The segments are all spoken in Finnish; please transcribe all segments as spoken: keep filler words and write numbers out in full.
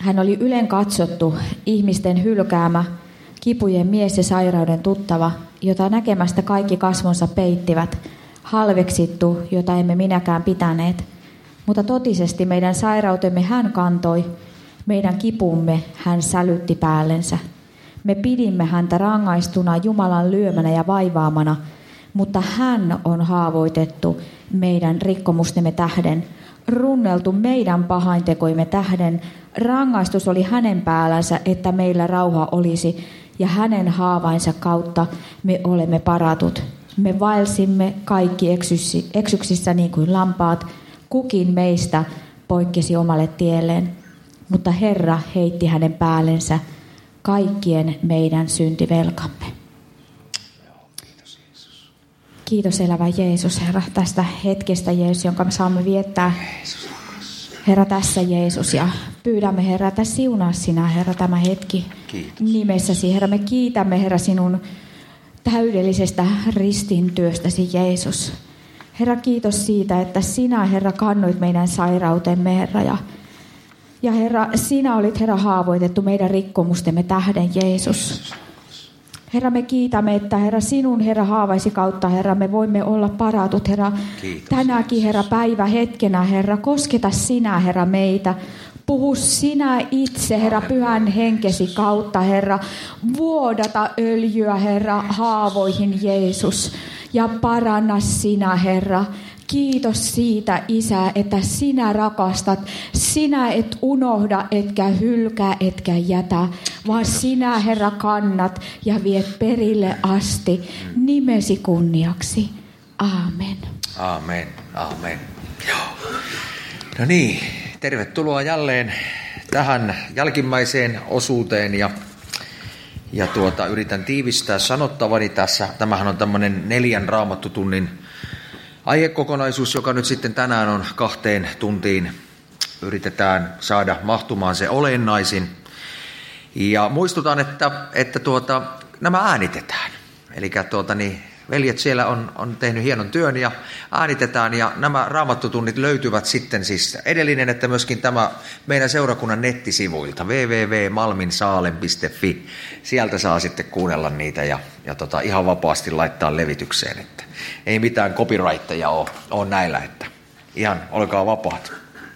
Hän oli ylen katsottu, ihmisten hylkäämä, kipujen mies ja sairauden tuttava, jota näkemästä kaikki kasvonsa peittivät, halveksittu, jota emme minäkään pitäneet. Mutta totisesti meidän sairautemme hän kantoi, meidän kipumme hän sälytti päällensä. Me pidimme häntä rangaistuna Jumalan lyömänä ja vaivaamana, mutta hän on haavoitettu meidän rikkomustemme tähden, runneltu meidän pahaintekoimme tähden. Rangaistus oli hänen päällänsä, että meillä rauha olisi, ja hänen haavainsa kautta me olemme paratut. Me vaelsimme kaikki eksyksi, eksyksissä niin kuin lampaat, kukin meistä poikkesi omalle tielleen, mutta Herra heitti hänen päällensä kaikkien meidän syntivelkamme. Kiitos Jeesus. Kiitos elävä Jeesus, Herra, tästä hetkestä, Jeesus, jonka me saamme viettää, Herra, tässä Jeesus, ja pyydämme, Herra, että siunaa sinä, Herra, tämä hetki. Kiitos. Nimessäsi, Herra, me kiitämme, Herra, sinun täydellisestä ristintyöstäsi, Jeesus. Herra, kiitos siitä, että sinä, Herra, kannoit meidän sairautemme, Herra, ja, ja Herra, sinä olit, Herra, haavoitettu meidän rikkomustemme tähden, Jeesus. Herra, me kiitämme, että Herra, sinun, Herra, haavaisi kautta, Herra, me voimme olla paratut, Herra. Kiitos. Tänäkin, Herra, päivä hetkenä, Herra, kosketa sinä, Herra, meitä. Puhu sinä itse, Herra, pyhän henkesi kautta, Herra. Vuodata öljyä, Herra, haavoihin, Jeesus. Ja paranna sinä, Herra. Kiitos siitä, Isä, että sinä rakastat. Sinä et unohda, etkä hylkää, etkä jätä, vaan sinä, Herra, kannat ja viet perille asti nimesi kunniaksi. Aamen. Aamen, aamen. Joo. No niin, tervetuloa jälleen tähän jälkimmäiseen osuuteen ja, ja tuota, yritän tiivistää sanottavani tässä. Tämähän on tämmöinen neljän raamattutunnin aihekokonaisuus, joka nyt sitten tänään on kahteen tuntiin. Yritetään saada mahtumaan se olennaisin. Ja muistutan, että, että tuota, nämä äänitetään. Eli tuota, niin, veljet siellä on, on tehnyt hienon työn ja äänitetään. Ja nämä raamattutunnit löytyvät sitten siis edellinen, että myöskin tämä meidän seurakunnan nettisivuilta double-u double-u double-u piste malminsaalen piste fi. Sieltä saa sitten kuunnella niitä ja, ja tota, ihan vapaasti laittaa levitykseen. Että ei mitään copyrightteja ole, ole näillä, että ihan olkaa vapaat.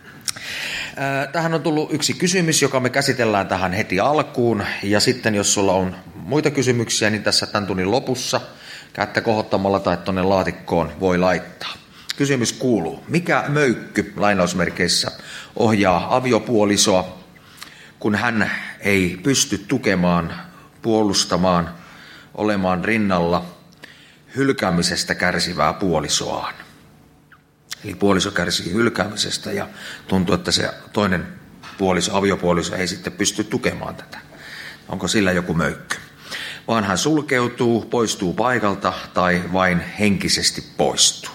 Tähän on tullut yksi kysymys, joka me käsitellään tähän heti alkuun. Ja sitten jos sulla on muita kysymyksiä, niin tässä tämän tunnin lopussa kättä kohottamalla tai tuonne laatikkoon voi laittaa. Kysymys kuuluu, mikä möykky lainausmerkeissä ohjaa aviopuolisoa, kun hän ei pysty tukemaan, puolustamaan, olemaan rinnalla hylkäämisestä kärsivää puolisoaan. Eli puoliso kärsii hylkäämisestä ja tuntuu, että se toinen puoliso, aviopuoliso ei sitten pysty tukemaan tätä. Onko sillä joku möykky? Vaan hän sulkeutuu, poistuu paikalta tai vain henkisesti poistuu.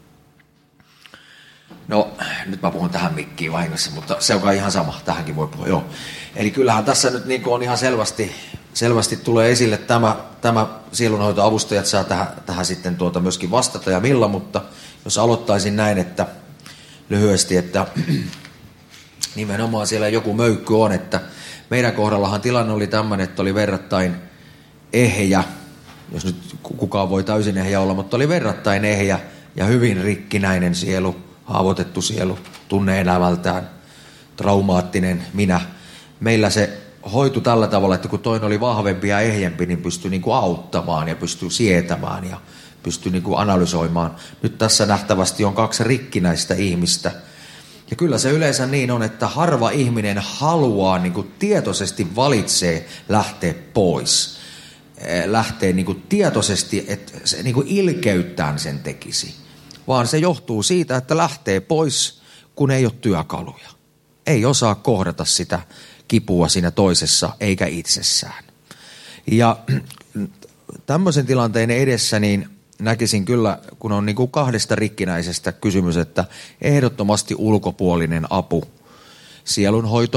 No, nyt mä puhun tähän mikkiin vahingossa, mutta se on kai ihan sama. Tähänkin voi puhua, joo. Eli kyllähän tässä nyt niin kuin on ihan selvästi, selvästi tulee esille tämä, tämä sielunhoitoavustajat saa tähän, tähän sitten tuota myöskin vastata ja millä, mutta jos aloittaisin näin, että lyhyesti, että nimenomaan siellä joku möykky on, että meidän kohdallahan tilanne oli tämmöinen, että oli verrattain ehjä, jos nyt kukaan voi täysin ehjä olla, mutta oli verrattain ehjä ja hyvin rikkinäinen sielu, haavoitettu sielu, tunne-elämältään, traumaattinen minä. Meillä se hoitui tällä tavalla, että kun toinen oli vahvempi ja ehjempi, niin pystyi niin kuin auttamaan ja pystyi sietämään ja pystyi niin kuin analysoimaan. Nyt tässä nähtävästi on kaksi rikkinäistä ihmistä. Ja kyllä se yleensä niin on, että harva ihminen haluaa niin kuin tietoisesti valitsee lähteä pois. Lähtee niin kuin tietoisesti, että se niin kuin ilkeyttään sen tekisi. Vaan se johtuu siitä, että lähtee pois, kun ei ole työkaluja. Ei osaa kohdata sitä kipua siinä toisessa eikä itsessään. Ja tämmöisen tilanteen edessä niin näkisin kyllä, kun on niin kuin kahdesta rikkinäisestä kysymys, että ehdottomasti ulkopuolinen apu,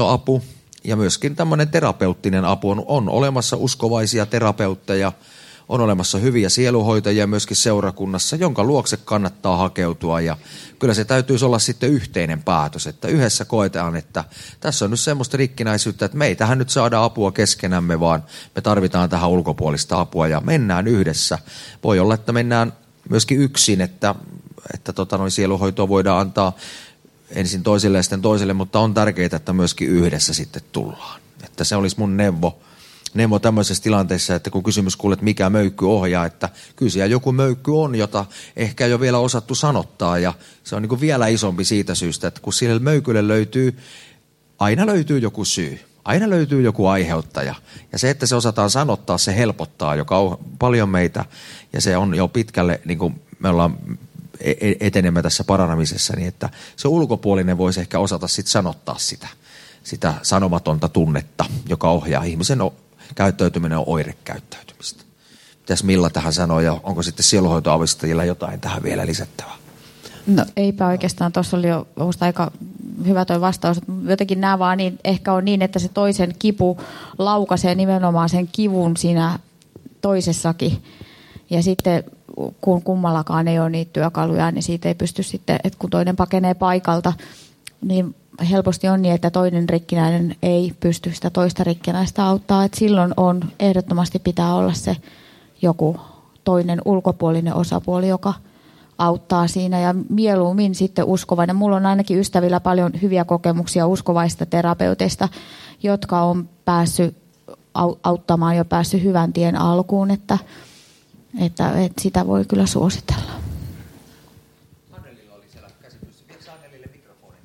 sielunhoitoapu ja myöskin tämmöinen terapeuttinen apu on, on olemassa uskovaisia terapeutteja, on olemassa hyviä sieluhoitajia myöskin seurakunnassa, jonka luokse kannattaa hakeutua. Ja kyllä se täytyisi olla sitten yhteinen päätös, että yhdessä koetaan, että tässä on nyt semmoista rikkinäisyyttä, että me ei tähän nyt saada apua keskenämme, vaan me tarvitaan tähän ulkopuolista apua ja mennään yhdessä. Voi olla, että mennään myöskin yksin, että, että tota, noin sieluhoitoa voidaan antaa ensin toiselle ja sitten toiselle, mutta on tärkeää, että myöskin yhdessä sitten tullaan. Että se olisi mun neuvo, neuvo tämmöisessä tilanteessa, että kun kysymys kuulet, mikä möykky ohjaa, että kyllä siellä joku möykky on, jota ehkä ei ole vielä osattu sanottaa, ja se on niin kuin vielä isompi siitä syystä, että kun sille möykylle löytyy, aina löytyy joku syy, aina löytyy joku aiheuttaja, ja se, että se osataan sanottaa, se helpottaa joka on paljon meitä, ja se on jo pitkälle, niin kuin me ollaan etenemme tässä paranemisessa, niin että se ulkopuolinen voisi ehkä osata sit sanottaa sitä, sitä sanomatonta tunnetta, joka ohjaa ihmisen käyttäytyminen on oirekäyttäytymistä. Mitäs Milla tähän sanoo ja onko sitten sieluhoitoavustajilla jotain tähän vielä lisättävää? No eipä oikeastaan, tuossa oli jo aika hyvä toi vastaus. Jotenkin nämä vaan niin, ehkä on niin, että se toisen kipu laukaisee nimenomaan sen kivun siinä toisessakin. Ja sitten kun kummallakaan ei ole niitä työkaluja, niin siitä ei pysty sitten, että kun toinen pakenee paikalta, niin helposti on niin, että toinen rikkinäinen ei pysty sitä toista rikkinäistä auttaa. Että silloin on, ehdottomasti pitää olla se joku toinen ulkopuolinen osapuoli, joka auttaa siinä ja mieluummin sitten uskovainen. Mulla on ainakin ystävillä paljon hyviä kokemuksia uskovaista terapeuteista, jotka on päässyt auttamaan ja päässyt hyvän tien alkuun, että Että, että sitä voi kyllä suositella. Annelilla oli siellä käsitys. Viekö Annelille mikrofonin?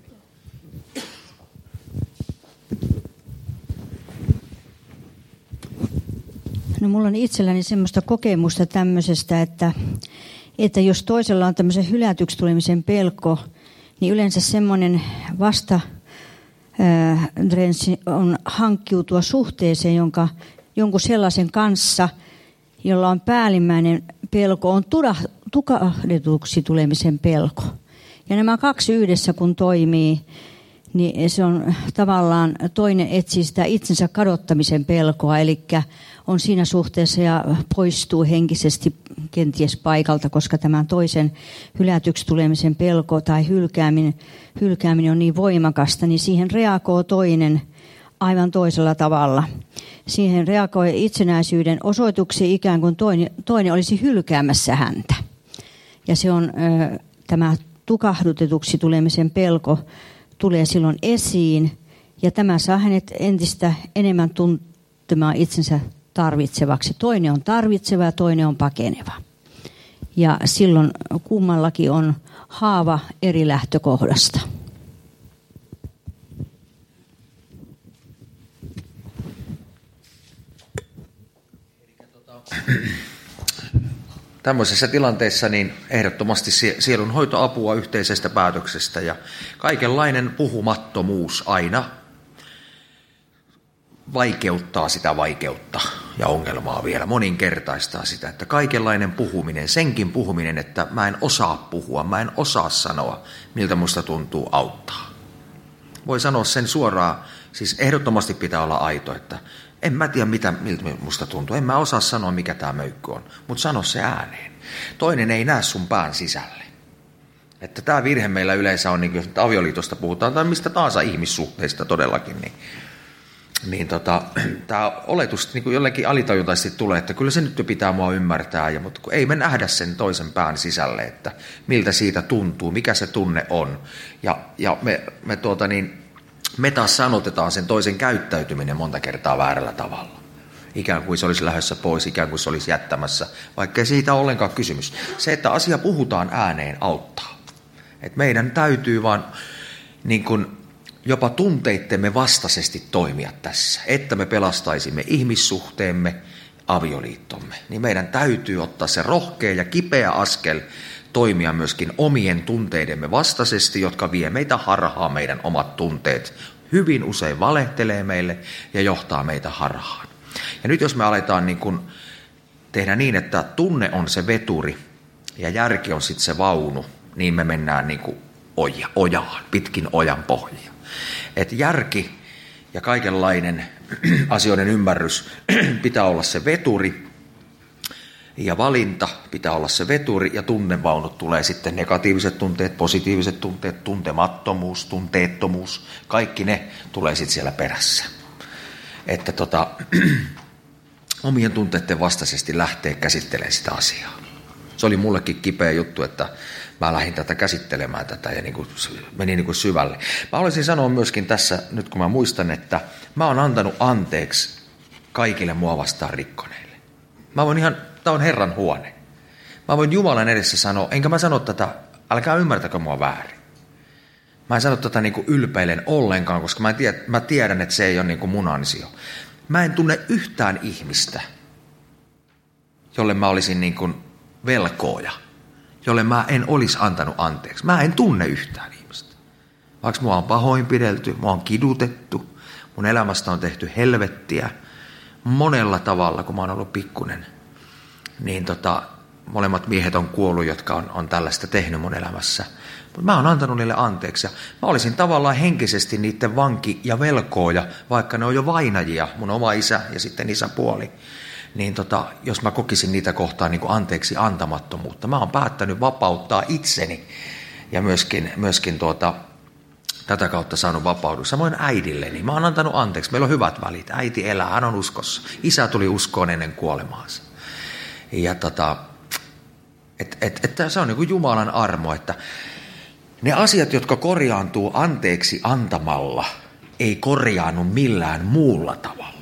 No mulla on itselläni semmoista kokemusta tämmöisestä, että, että jos toisella on tämmöisen hylätyksi tulemisen pelko, niin yleensä semmoinen vasta ää, on hankkiutua suhteeseen, jonka, jonkun sellaisen kanssa, jolla on päällimmäinen pelko, on tukahdetuksi tulemisen pelko. Ja nämä kaksi yhdessä kun toimii, niin se on tavallaan toinen etsii sitä itsensä kadottamisen pelkoa, eli on siinä suhteessa ja poistuu henkisesti kenties paikalta, koska tämän toisen hylätyksi tulemisen pelko tai hylkääminen, hylkääminen on niin voimakasta, niin siihen reagoi toinen aivan toisella tavalla. Siihen reagoi itsenäisyyden osoituksi ikään kuin toinen, toinen olisi hylkäämässä häntä. Ja se on ö, tämä tukahdutetuksi tulemisen pelko tulee silloin esiin. Ja tämä saa hänet entistä enemmän tuntemaan itsensä tarvitsevaksi. Toinen on tarvitseva ja toinen on pakeneva. Ja silloin kummallakin on haava eri lähtökohdasta. Tämmöisessä tilanteessa niin ehdottomasti sielun hoitoapua yhteisestä päätöksestä ja kaikenlainen puhumattomuus aina vaikeuttaa sitä vaikeutta ja ongelmaa vielä, moninkertaistaa sitä, että kaikenlainen puhuminen, senkin puhuminen, että mä en osaa puhua, mä en osaa sanoa, miltä musta tuntuu auttaa. Voi sanoa sen suoraan, siis ehdottomasti pitää olla aito, että en mä tiedä, mitä, miltä musta tuntuu. En mä osaa sanoa, mikä tämä möykky on, mutta sano se ääneen. Toinen ei näe sun pään sisälle. Että tämä virhe meillä yleensä on, niin kuin avioliitosta puhutaan, tai mistä tahansa ihmissuhteista todellakin, niin, niin tota, tämä oletus niin kuin jollekin alitajuntaisesti tulee, että kyllä se nyt jo pitää mua ymmärtää, ja, mutta kun ei me nähdä sen toisen pään sisälle, että miltä siitä tuntuu, mikä se tunne on. Ja, ja me, me tuota niin... Me taas sanotetaan sen toisen käyttäytyminen monta kertaa väärällä tavalla. Ikään kuin se olisi lähdössä pois, ikään kuin se olisi jättämässä, vaikka ei siitä ole ollenkaan kysymys. Se, että asia puhutaan ääneen, auttaa. Et meidän täytyy vaan niin kuin jopa tunteittemme vastaisesti toimia tässä, että me pelastaisimme ihmissuhteemme, avioliittomme. Niin meidän täytyy ottaa se rohkea ja kipeä askel, toimia myöskin omien tunteidemme vastaisesti, jotka vie meitä harhaan, meidän omat tunteet. Hyvin usein valehtelee meille ja johtaa meitä harhaan. Ja nyt jos me aletaan niin kuin tehdä niin, että tunne on se veturi ja järki on sitten se vaunu, niin me mennään niin kuin oja, ojaan, pitkin ojan pohjia. Et järki ja kaikenlainen asioiden ymmärrys pitää olla se veturi, Ja valinta pitää olla se veturi ja tunnevaunut tulee sitten negatiiviset tunteet, positiiviset tunteet, tuntemattomuus, tunteettomuus. Kaikki ne tulee sitten siellä perässä. Että tota, omien tunteiden vastaisesti lähtee käsittelemään sitä asiaa. Se oli mullekin kipeä juttu, että mä lähdin tätä käsittelemään tätä ja niin kuin, menin niin kuin syvälle. Mä haluaisin sanoa myöskin tässä, nyt kun mä muistan, että mä oon antanut anteeksi kaikille mua vastaan rikkoneille. Mä voin ihan, tää on Herran huone. Mä voin Jumalan edessä sanoa, enkä mä sano tätä, älkää ymmärtäkö mua väärin. Mä en sano tätä niin kuin ylpeilen ollenkaan, koska mä, tiedän, mä tiedän, että se ei ole niin kuin mun ansio. Mä en tunne yhtään ihmistä, jolle mä olisin niin kuin velkooja, jolle mä en olisi antanut anteeksi. Mä en tunne yhtään ihmistä. Vaikka mua on pahoinpidelty, mua on kidutettu, mun elämästä on tehty helvettiä monella tavalla, kun mä oon ollut pikkunen. Niin tota, molemmat miehet on kuollut, jotka on, on tällaista tehnyt mun elämässä. Mutta mä oon antanut niille anteeksi. Ja mä olisin tavallaan henkisesti niiden vanki ja velkooja, vaikka ne on jo vainajia, mun oma isä ja sitten isäpuoli. Niin tota, jos mä kokisin niitä kohtaan niin kuin anteeksi antamattomuutta, mä oon päättänyt vapauttaa itseni ja myöskin, myöskin tuota, tätä kautta saanut vapaudun. Samoin äidilleni, mä oon antanut anteeksi, meillä on hyvät välit, äiti elää, hän on uskossa. Isä tuli uskoon ennen kuolemaansa. Ja tota, et, et, et, se on niin kuin Jumalan armo, että ne asiat, jotka korjaantuu anteeksi antamalla, ei korjaannu millään muulla tavalla.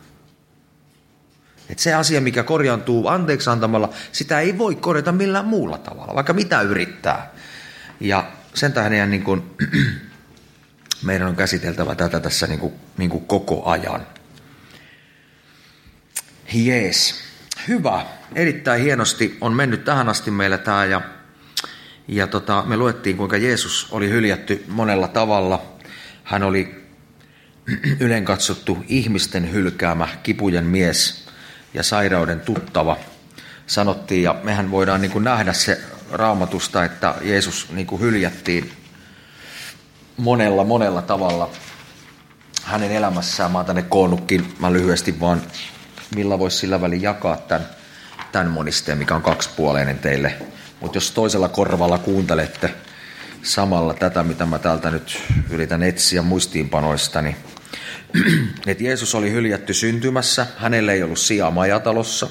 Että se asia, mikä korjaantuu anteeksi antamalla, sitä ei voi korjata millään muulla tavalla, vaikka mitä yrittää. Ja sen tähden niin kuin, meidän on käsiteltävä tätä tässä niin kuin, niin kuin koko ajan. Jees. Hyvä. Erittäin hienosti on mennyt tähän asti meillä tämä. Ja, ja tota, me luettiin, kuinka Jeesus oli hyljätty monella tavalla. Hän oli ylenkatsottu ihmisten hylkäämä, kipujen mies ja sairauden tuttava, sanottiin, ja mehän voidaan niin kuin nähdä se Raamatusta, että Jeesus niin kuin hyljättiin monella, monella tavalla hänen elämässään. Mä oon tänne koonnutkin, mä lyhyesti vaan, millä voisi sillä välin jakaa tämän, tämän monisteen, mikä on kaksipuoleinen teille. Mutta jos toisella korvalla kuuntelette samalla tätä, mitä mä täältä nyt yritän etsiä muistiinpanoista, niin että Jeesus oli hyljätty syntymässä, hänellä ei ollut sijaa majatalossa.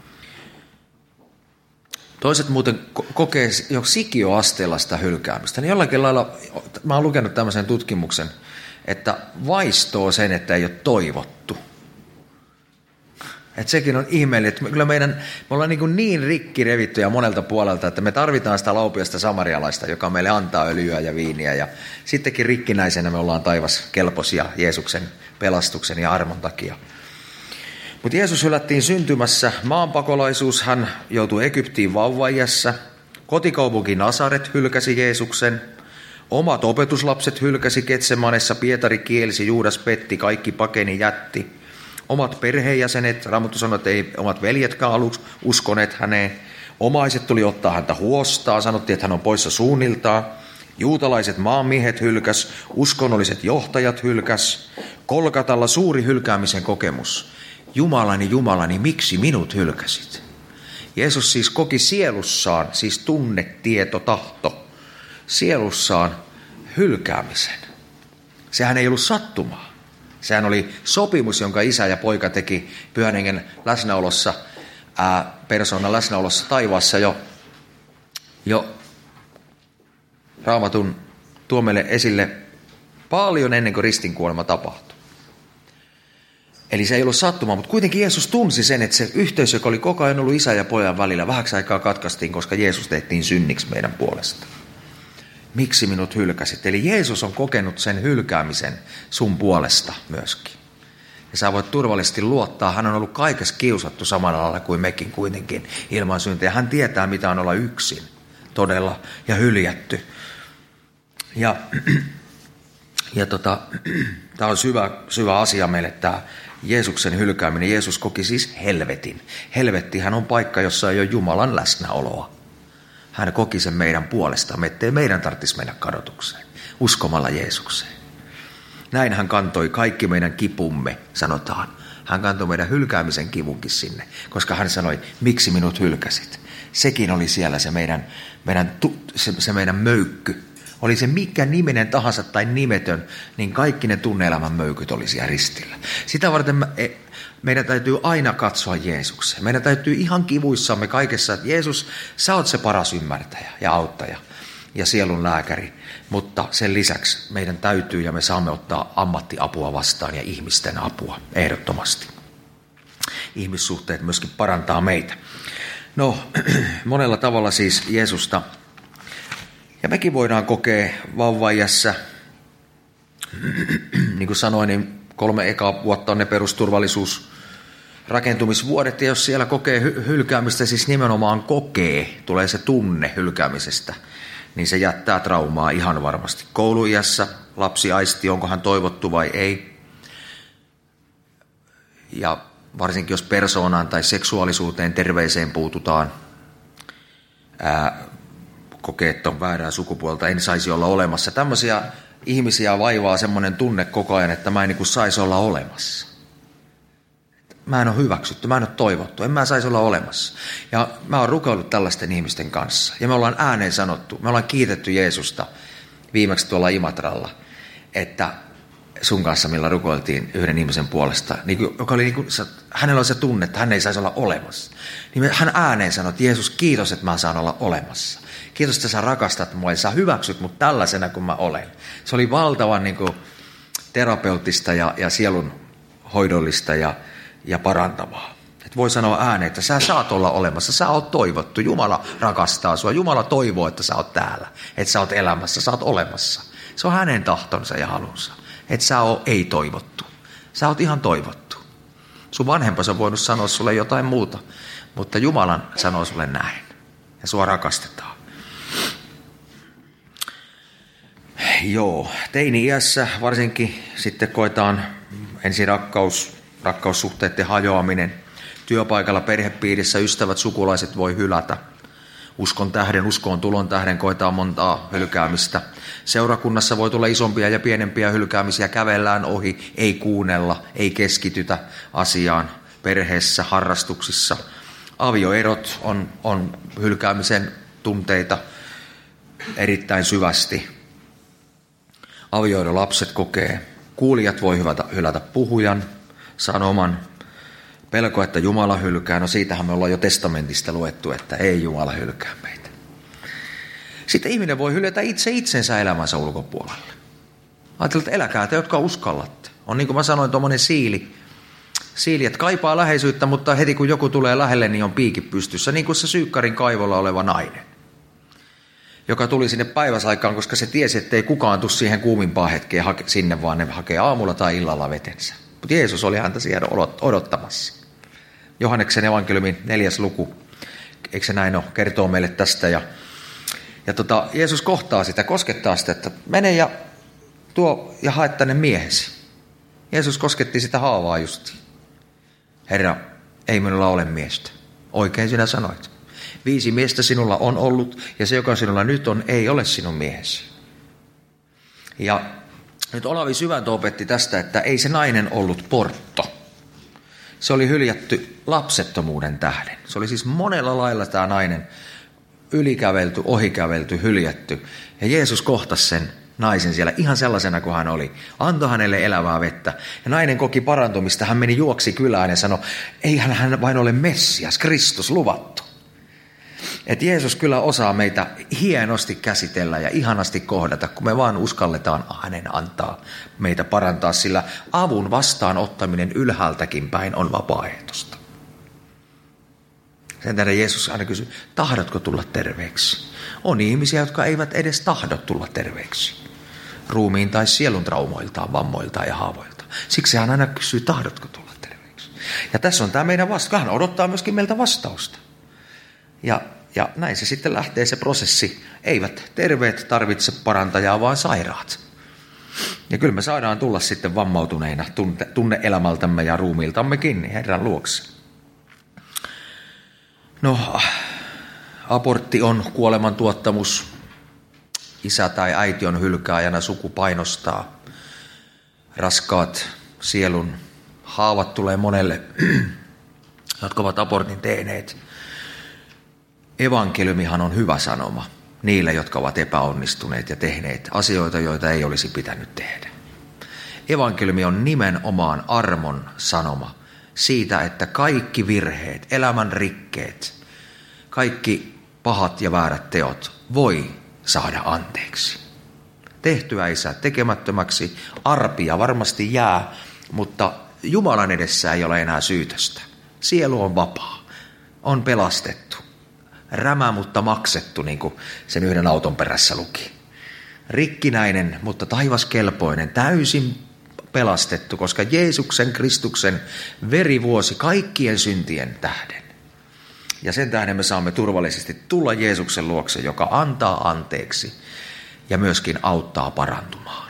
Toiset muuten kokee jo sikioasteella sitä hylkäämistä. Niin jollakin lailla, mä oon lukenut tämmöisen tutkimuksen, että vaistoo sen, että ei ole toivottu. Että sekin on ihmeellinen, että kyllä meidän, me ollaan niin, niin rikki revittyjä monelta puolelta, että me tarvitaan sitä laupiasta samarialaista, joka meille antaa öljyä ja viiniä. Ja sittenkin rikkinäisenä me ollaan taivas kelpoisia Jeesuksen pelastuksen ja armon takia. Mutta Jeesus hylättiin syntymässä. Maanpakolaisuus, hän joutui Egyptiin vauvaiässä. Kotikaupunki Nasaret hylkäsi Jeesuksen. Omat opetuslapset hylkäsi Getsemanessa, Pietari kielsi, Juudas petti, kaikki pakeni jätti. Omat perheenjäsenet, Raamattu sanoi, että ei omat veljetkään aluksi uskoneet häneen. Omaiset tuli ottaa häntä huostaan, sanottiin, että hän on poissa suunniltaan. Juutalaiset maanmiehet hylkäs, uskonnolliset johtajat hylkäs. Kolkatalla suuri hylkäämisen kokemus. Jumalani, Jumalani, miksi minut hylkäsit? Jeesus siis koki sielussaan, siis tunne, tieto, tahto, sielussaan hylkäämisen. Sehän ei ollut sattumaa. Sehän oli sopimus, jonka isä ja poika teki Pyhän Hengen läsnäolossa, ää, persoonan läsnäolossa taivaassa jo, jo Raamatun tuo meille esille paljon ennen kuin ristinkuolema tapahtui. Eli se ei ollut sattumaa, mutta kuitenkin Jeesus tunsi sen, että se yhteys, joka oli koko ajan ollut isä ja pojan välillä, vähäksi aikaa katkaistiin, koska Jeesus tehtiin synniksi meidän puolesta. Miksi minut hylkäsit? Eli Jeesus on kokenut sen hylkäämisen sun puolesta myöskin. Ja sä voit turvallisesti luottaa, hän on ollut kaikessa kiusattu samalla lailla kuin mekin kuitenkin ilman syntejä. Hän tietää, mitä on olla yksin todella ja hyljätty. Ja, ja tota, tämä on syvä, syvä asia meille tämä Jeesuksen hylkääminen. Jeesus koki siis helvetin. Helvettihän on paikka, jossa ei ole Jumalan läsnäoloa. Hän koki sen meidän puolestamme, ettei meidän tarvitsisi mennä kadotukseen, uskomalla Jeesukseen. Näin hän kantoi kaikki meidän kipumme, sanotaan, Hän kantoi meidän hylkäämisen kivunkin sinne, koska hän sanoi, miksi minut hylkäsit. Sekin oli siellä se meidän, meidän, se, se meidän möykky. Oli se mikä niminen tahansa tai nimetön, niin kaikki ne tunne-elämän möykyt oli siellä ristillä. Sitä varten me, meidän täytyy aina katsoa Jeesukseen. Meidän täytyy ihan kivuissamme kaikessa, että Jeesus, sä oot se paras ymmärtäjä ja auttaja ja sielun lääkäri. Mutta sen lisäksi meidän täytyy ja me saamme ottaa ammattiapua vastaan ja ihmisten apua ehdottomasti. Ihmissuhteet myöskin parantaa meitä. No, monella tavalla siis Jeesusta. Ja mekin voidaan kokea vauvaiässä, niin kuin sanoin, niin kolme ekaa vuotta on ne perusturvallisuus rakentumisvuodet, ja jos siellä kokee hylkäämistä, siis nimenomaan kokee, tulee se tunne hylkäämisestä, niin se jättää traumaa ihan varmasti. Kouluiässä lapsi aisti, onko hän toivottu vai ei. Ja varsinkin jos persoonaan tai seksuaalisuuteen, terveeseen puututaan, ää, kokee, että on väärää sukupuolta, en saisi olla olemassa. Tämmöisiä ihmisiä vaivaa semmoinen tunne koko ajan, että mä en niin kuin saisi olla olemassa. Mä en ole hyväksytty, mä en ole toivottu, en mä saisi olla olemassa. Ja mä oon rukoillut tällaisten ihmisten kanssa. Ja me ollaan ääneen sanottu, me ollaan kiitetty Jeesusta viimeksi tuolla Imatralla, että sun kanssa millä rukoiltiin yhden ihmisen puolesta, joka oli niin kuin, hänellä oli se tunne, että hän ei saisi olla olemassa. Niin hän ääneen sanoi, että Jeesus, kiitos, että mä saan olla olemassa. Kiitos, että sä rakastat mua ja sä hyväksyt mut tällaisena kuin mä olen. Se oli valtavan niin kuin, terapeuttista ja, ja sielun hoidollista ja, ja parantavaa. Et voi sanoa ääneen, että sä saat olla olemassa, sä oot toivottu. Jumala rakastaa sua, Jumala toivoo, että sä oot täällä, että sä oot elämässä, sä oot olemassa. Se on hänen tahtonsa ja halunsa, että sä oot ei toivottu. Sä oot ihan toivottu. Sun vanhempasi on voinut sanoa sulle jotain muuta, mutta Jumalan sanoo sulle näin ja sua rakastetaan. Joo, teini-iässä varsinkin sitten koetaan ensin rakkaus, rakkaussuhteiden hajoaminen. Työpaikalla, perhepiirissä, ystävät, sukulaiset voi hylätä. Uskon tähden, uskoon tulon tähden koetaan montaa hylkäämistä. Seurakunnassa voi tulla isompia ja pienempiä hylkäämisiä, kävellään ohi, ei kuunnella, ei keskitytä asiaan. Perheessä, harrastuksissa. Avioerot on, on hylkäämisen tunteita erittäin syvästi. Avioidon lapset kokee. Kuulijat voi hylätä, hylätä puhujan, sanoman. Pelko, että Jumala hylkää. No siitähän me ollaan jo testamentista luettu, että ei Jumala hylkää meitä. Sitten ihminen voi hylätä itse itsensä elämänsä ulkopuolelle. Ajatellaan, että eläkää te, jotka uskallatte. On niin kuin mä sanoin, tuommoinen siili. Siili, että kaipaa läheisyyttä, mutta heti kun joku tulee lähelle, niin on piikki pystyssä. Niin kuin se Syykkarin kaivolla oleva nainen, joka tuli sinne päiväsaikaan, koska se tiesi, että ei kukaan tule siihen kuumimpaan hetkeen sinne, vaan ne hakee aamulla tai illalla vetensä. Mutta Jeesus oli häntä siellä odottamassa. Johanneksen evankeliumin neljäs luku, eikö se näin ole, kertoo meille tästä. Ja, ja tota, Jeesus kohtaa sitä, koskettaa sitä, että mene ja tuo ja hae tänne miehesi. Jeesus kosketti sitä haavaa justiin. Herra, ei minulla ole miestä. Oikein sinä sanoit. Viisi miestä sinulla on ollut, ja se, joka sinulla nyt on, ei ole sinun miehesi. Ja nyt Olavi Syväntö opetti tästä, että ei se nainen ollut portto. Se oli hyljätty lapsettomuuden tähden. Se oli siis monella lailla tämä nainen ylikävelty, ohikävelty, hyljätty. Ja Jeesus kohtasi sen naisen siellä ihan sellaisena kuin hän oli. Antoi hänelle elävää vettä. Ja nainen koki parantumista. Hän meni juoksi kylään ja sanoi, eihän hän vain ole Messias, Kristus luvattu. Että Jeesus kyllä osaa meitä hienosti käsitellä ja ihanasti kohdata, kun me vaan uskalletaan hänen antaa meitä parantaa, sillä avun vastaanottaminen ylhäältäkin päin on vapaaehtoista. Sen tähden Jeesus aina kysyy, tahdotko tulla terveeksi? On ihmisiä, jotka eivät edes tahdo tulla terveeksi. Ruumiin tai sielun traumoiltaan, vammoiltaan ja haavoiltaan. Siksi hän aina kysyy, tahdotko tulla terveeksi? Ja tässä on tämä meidän vastaus. Hän odottaa myöskin meiltä vastausta. Ja, ja näin se sitten lähtee se prosessi. Eivät terveet tarvitse parantajaa, vaan sairaat. Ja kyllä me saadaan tulla sitten vammautuneina tunne, tunne-elämältämme ja ruumiiltammekin Herran luokse. No, abortti on kuolemantuottamus. Isä tai äiti on hylkääjänä, suku painostaa. Raskaat sielun haavat tulee monelle, jotka ovat abortin tehneet. Evankeliumihan on hyvä sanoma niille, jotka ovat epäonnistuneet ja tehneet asioita, joita ei olisi pitänyt tehdä. Evankeliumi on nimenomaan armon sanoma siitä, että kaikki virheet, elämän rikkeet, kaikki pahat ja väärät teot voi saada anteeksi. Tehtyä ei saa tekemättömäksi, arpia varmasti jää, mutta Jumalan edessä ei ole enää syytöstä. Sielu on vapaa, on pelastettu. Rämä, mutta maksettu, niin kuin sen yhden auton perässä luki. Rikkinäinen, mutta taivaskelpoinen, täysin pelastettu, koska Jeesuksen Kristuksen veri vuosi kaikkien syntien tähden. Ja sen tähden me saamme turvallisesti tulla Jeesuksen luokse, joka antaa anteeksi ja myöskin auttaa parantumaan.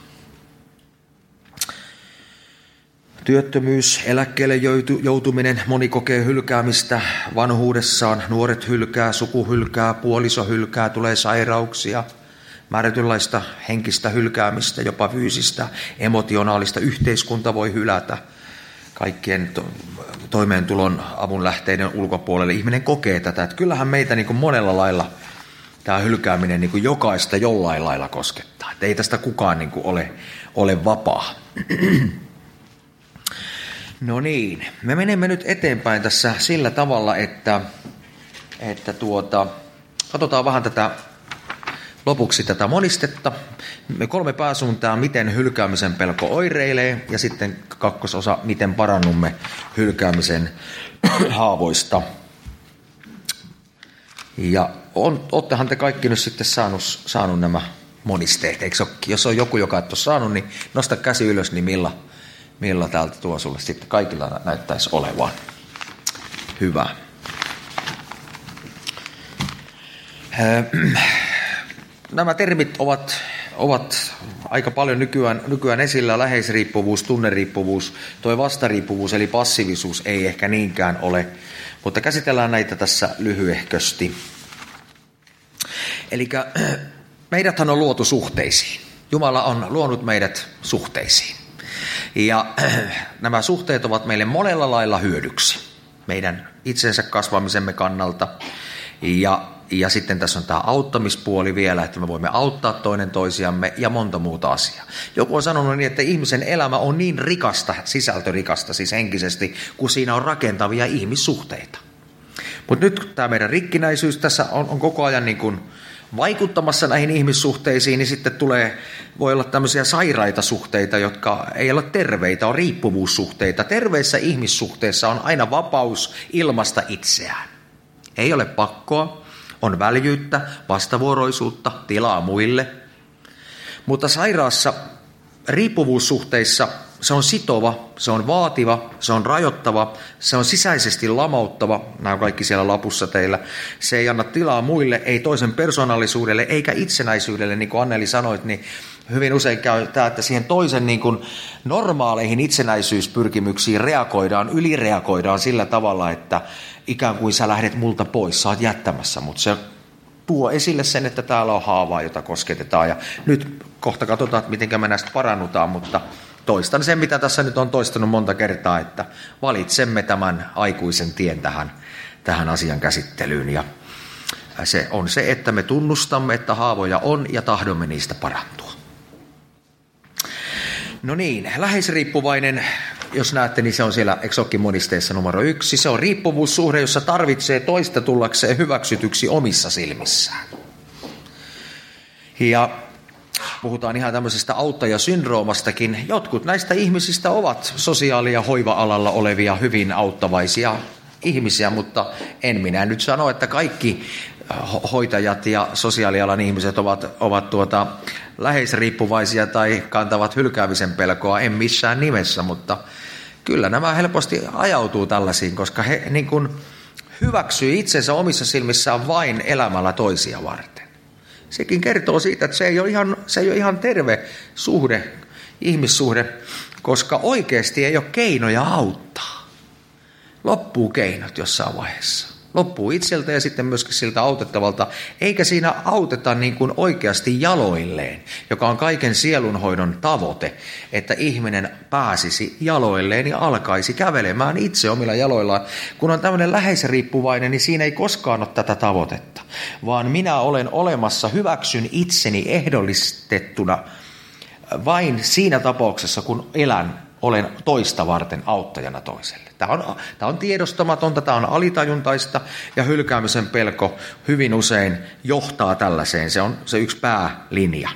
Työttömyys, eläkkeelle joutuminen, moni kokee hylkäämistä vanhuudessaan, nuoret hylkää, suku hylkää, puoliso hylkää, tulee sairauksia, määrätynlaista henkistä hylkäämistä, jopa fyysistä, emotionaalista, yhteiskunta voi hylätä kaikkien to- toimeentulon avun lähteiden ulkopuolelle. Ihminen kokee tätä, että kyllähän meitä niin kuin monella lailla tämä hylkääminen niin kuin jokaista jollain lailla koskettaa, että ei tästä kukaan niin kuin ole, ole vapaa. No niin, me menemme nyt eteenpäin tässä sillä tavalla, että, että tuota, katsotaan vähän tätä lopuksi tätä monistetta. Me kolme pääsuuntaa, miten hylkäämisen pelko oireilee, ja sitten kakkososa, miten parannumme hylkäämisen haavoista. Ja on, oottehan te kaikki nyt sitten saanut, saanut nämä monisteet, eikö ole? Jos on joku, joka et ole saanut, niin nosta käsi ylös, niin millä, millä täältä tuo sulle sitten kaikilla näyttäisi olevan. Hyvä. Nämä termit ovat, ovat aika paljon nykyään, nykyään esillä. Läheisriippuvuus, tunneriippuvuus, tuo vastariippuvuus eli passiivisuus ei ehkä niinkään ole, mutta käsitellään näitä tässä lyhyehkösti. Eli meidäthän on luotu suhteisiin. Jumala on luonut meidät suhteisiin. Ja nämä suhteet ovat meille monella lailla hyödyksi meidän itsensä kasvamisemme kannalta. Ja, ja sitten tässä on tämä auttamispuoli vielä, että me voimme auttaa toinen toisiamme ja monta muuta asiaa. Joku on sanonut niin, että ihmisen elämä on niin rikasta, sisältörikasta siis henkisesti, kun siinä on rakentavia ihmissuhteita. Mutta nyt tämä meidän rikkinäisyys tässä on, on koko ajan niin kuin vaikuttamassa näihin ihmissuhteisiin, niin sitten tulee, voi olla tämmöisiä sairaita suhteita, jotka ei ole terveitä, on riippuvuussuhteita. Terveissä ihmissuhteissa on aina vapaus ilmaista itseään. Ei ole pakkoa, on väljyyttä, vastavuoroisuutta, tilaa muille. Mutta sairaassa riippuvuussuhteissa se on sitova, se on vaativa, se on rajoittava, se on sisäisesti lamauttava, nämä on kaikki siellä lapussa teillä. Se ei anna tilaa muille, ei toisen persoonallisuudelle eikä itsenäisyydelle, niin kuin Anneli sanoit, niin hyvin usein käy tämä, että siihen toisen niin kuin normaaleihin itsenäisyyspyrkimyksiin reagoidaan, ylireagoidaan sillä tavalla, että ikään kuin sä lähdet multa pois, sä oot jättämässä, mutta se tuo esille sen, että täällä on haavaa, jota kosketetaan. Ja nyt kohta katsotaan, että miten me näistä parannutaan, mutta toistan sen, mitä tässä nyt on toistanut monta kertaa, että valitsemme tämän aikuisen tien tähän, tähän asian käsittelyyn. Ja se on se, että me tunnustamme, että haavoja on ja tahdomme niistä parantua. No niin, läheisriippuvainen, jos näette, niin se on siellä Exokin monisteessa numero yksi. Se on riippuvuussuhde, jossa tarvitsee toista tullakseen hyväksytyksi omissa silmissään. Ja puhutaan ihan tämmöisestä auttajasyndroomastakin. Jotkut näistä ihmisistä ovat sosiaali- ja hoiva-alalla olevia hyvin auttavaisia ihmisiä, mutta en minä nyt sano, että kaikki hoitajat ja sosiaalialan ihmiset ovat, ovat tuota, läheisriippuvaisia tai kantavat hylkäämisen pelkoa, en missään nimessä, mutta kyllä nämä helposti ajautuu tällaisiin, koska he niin kuin hyväksyy itsensä omissa silmissään vain elämällä toisia varten. Sekin kertoo siitä, että se ei ole ihan, se ei ole ihan terve suhde, ihmissuhde, koska oikeasti ei ole keinoja auttaa. Loppuu keinot jossain vaiheessa. Loppuu itseltä ja sitten myöskin siltä autettavalta, eikä siinä auteta niin kuin oikeasti jaloilleen, joka on kaiken sielunhoidon tavoite, että ihminen pääsisi jaloilleen ja alkaisi kävelemään itse omilla jaloillaan. Kun on tämmöinen läheisriippuvainen, niin siinä ei koskaan ole tätä tavoitetta, vaan minä olen olemassa, hyväksyn itseni ehdollistettuna vain siinä tapauksessa, kun elän, olen toista varten auttajana toiselle. Tämä on, tämä on tiedostamatonta, tämä on alitajuntaista ja hylkäämisen pelko hyvin usein johtaa tällaiseen. Se on se yksi päälinja.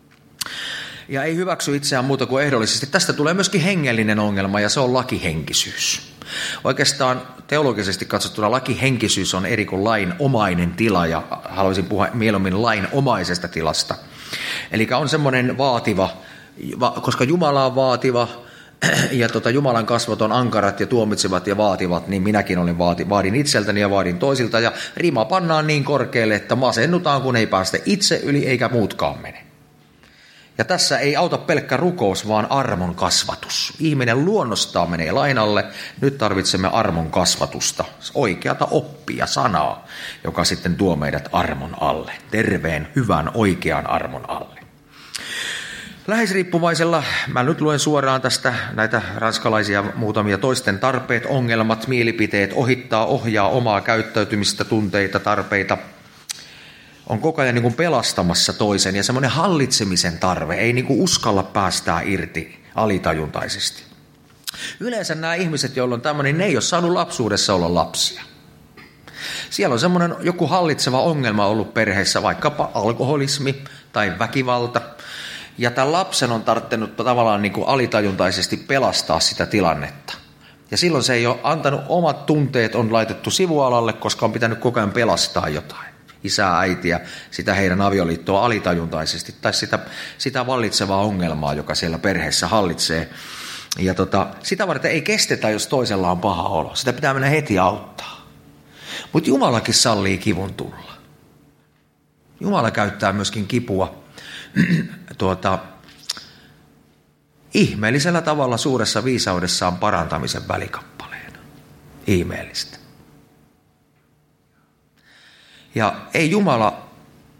Ja ei hyväksy itseään muuta kuin ehdollisesti. Tästä tulee myöskin hengellinen ongelma ja se on lakihenkisyys. Oikeastaan teologisesti katsottuna lakihenkisyys on eri kuin lainomainen tila ja haluaisin puhua mieluummin lainomaisesta tilasta. Eli on semmoinen vaativa, koska Jumala on vaativa, ja tota, Jumalan kasvot on ankarat ja tuomitsevat ja vaativat, niin minäkin olen vaati, vaadin itseltäni ja vaadin toisilta. Ja rima pannaan niin korkealle, että masennutaan, kun ei päästä itse yli eikä muutkaan mene. Ja tässä ei auta pelkkä rukous, vaan armon kasvatus. Ihminen luonnostaan menee lainalle, nyt tarvitsemme armon kasvatusta, oikeata oppia, sanaa, joka sitten tuo meidät armon alle, terveen, hyvän, oikean armon alle. Läheisriippuvaisella, mä nyt luen suoraan tästä näitä ranskalaisia muutamia toisten tarpeet, ongelmat, mielipiteet, ohittaa, ohjaa omaa käyttäytymistä, tunteita, tarpeita. On koko ajan niin kuin pelastamassa toisen ja semmoinen hallitsemisen tarve, ei niin kuin uskalla päästää irti alitajuntaisesti. Yleensä nämä ihmiset, joilla on tämmöinen, ne ei ole saanut lapsuudessa olla lapsia. Siellä on semmoinen joku hallitseva ongelma ollut perheessä, vaikkapa alkoholismi tai väkivalta. Ja tämän lapsen on tarttunut tavallaan niin kuin alitajuntaisesti pelastaa sitä tilannetta. Ja silloin se ei ole antanut, omat tunteet on laitettu sivualalle, koska on pitänyt koko ajan pelastaa jotain. Isää, äitiä, sitä heidän avioliittoa alitajuntaisesti tai sitä, sitä vallitsevaa ongelmaa, joka siellä perheessä hallitsee. Ja tota, sitä varten ei kestetä, jos toisella on paha olo. Sitä pitää mennä heti auttaa. Mutta Jumalakin sallii kivun tulla. Jumala käyttää myöskin kipua tuota, ihmeellisellä tavalla suuressa viisaudessaan parantamisen välikappaleena. Ihmeellistä. Ja ei Jumala,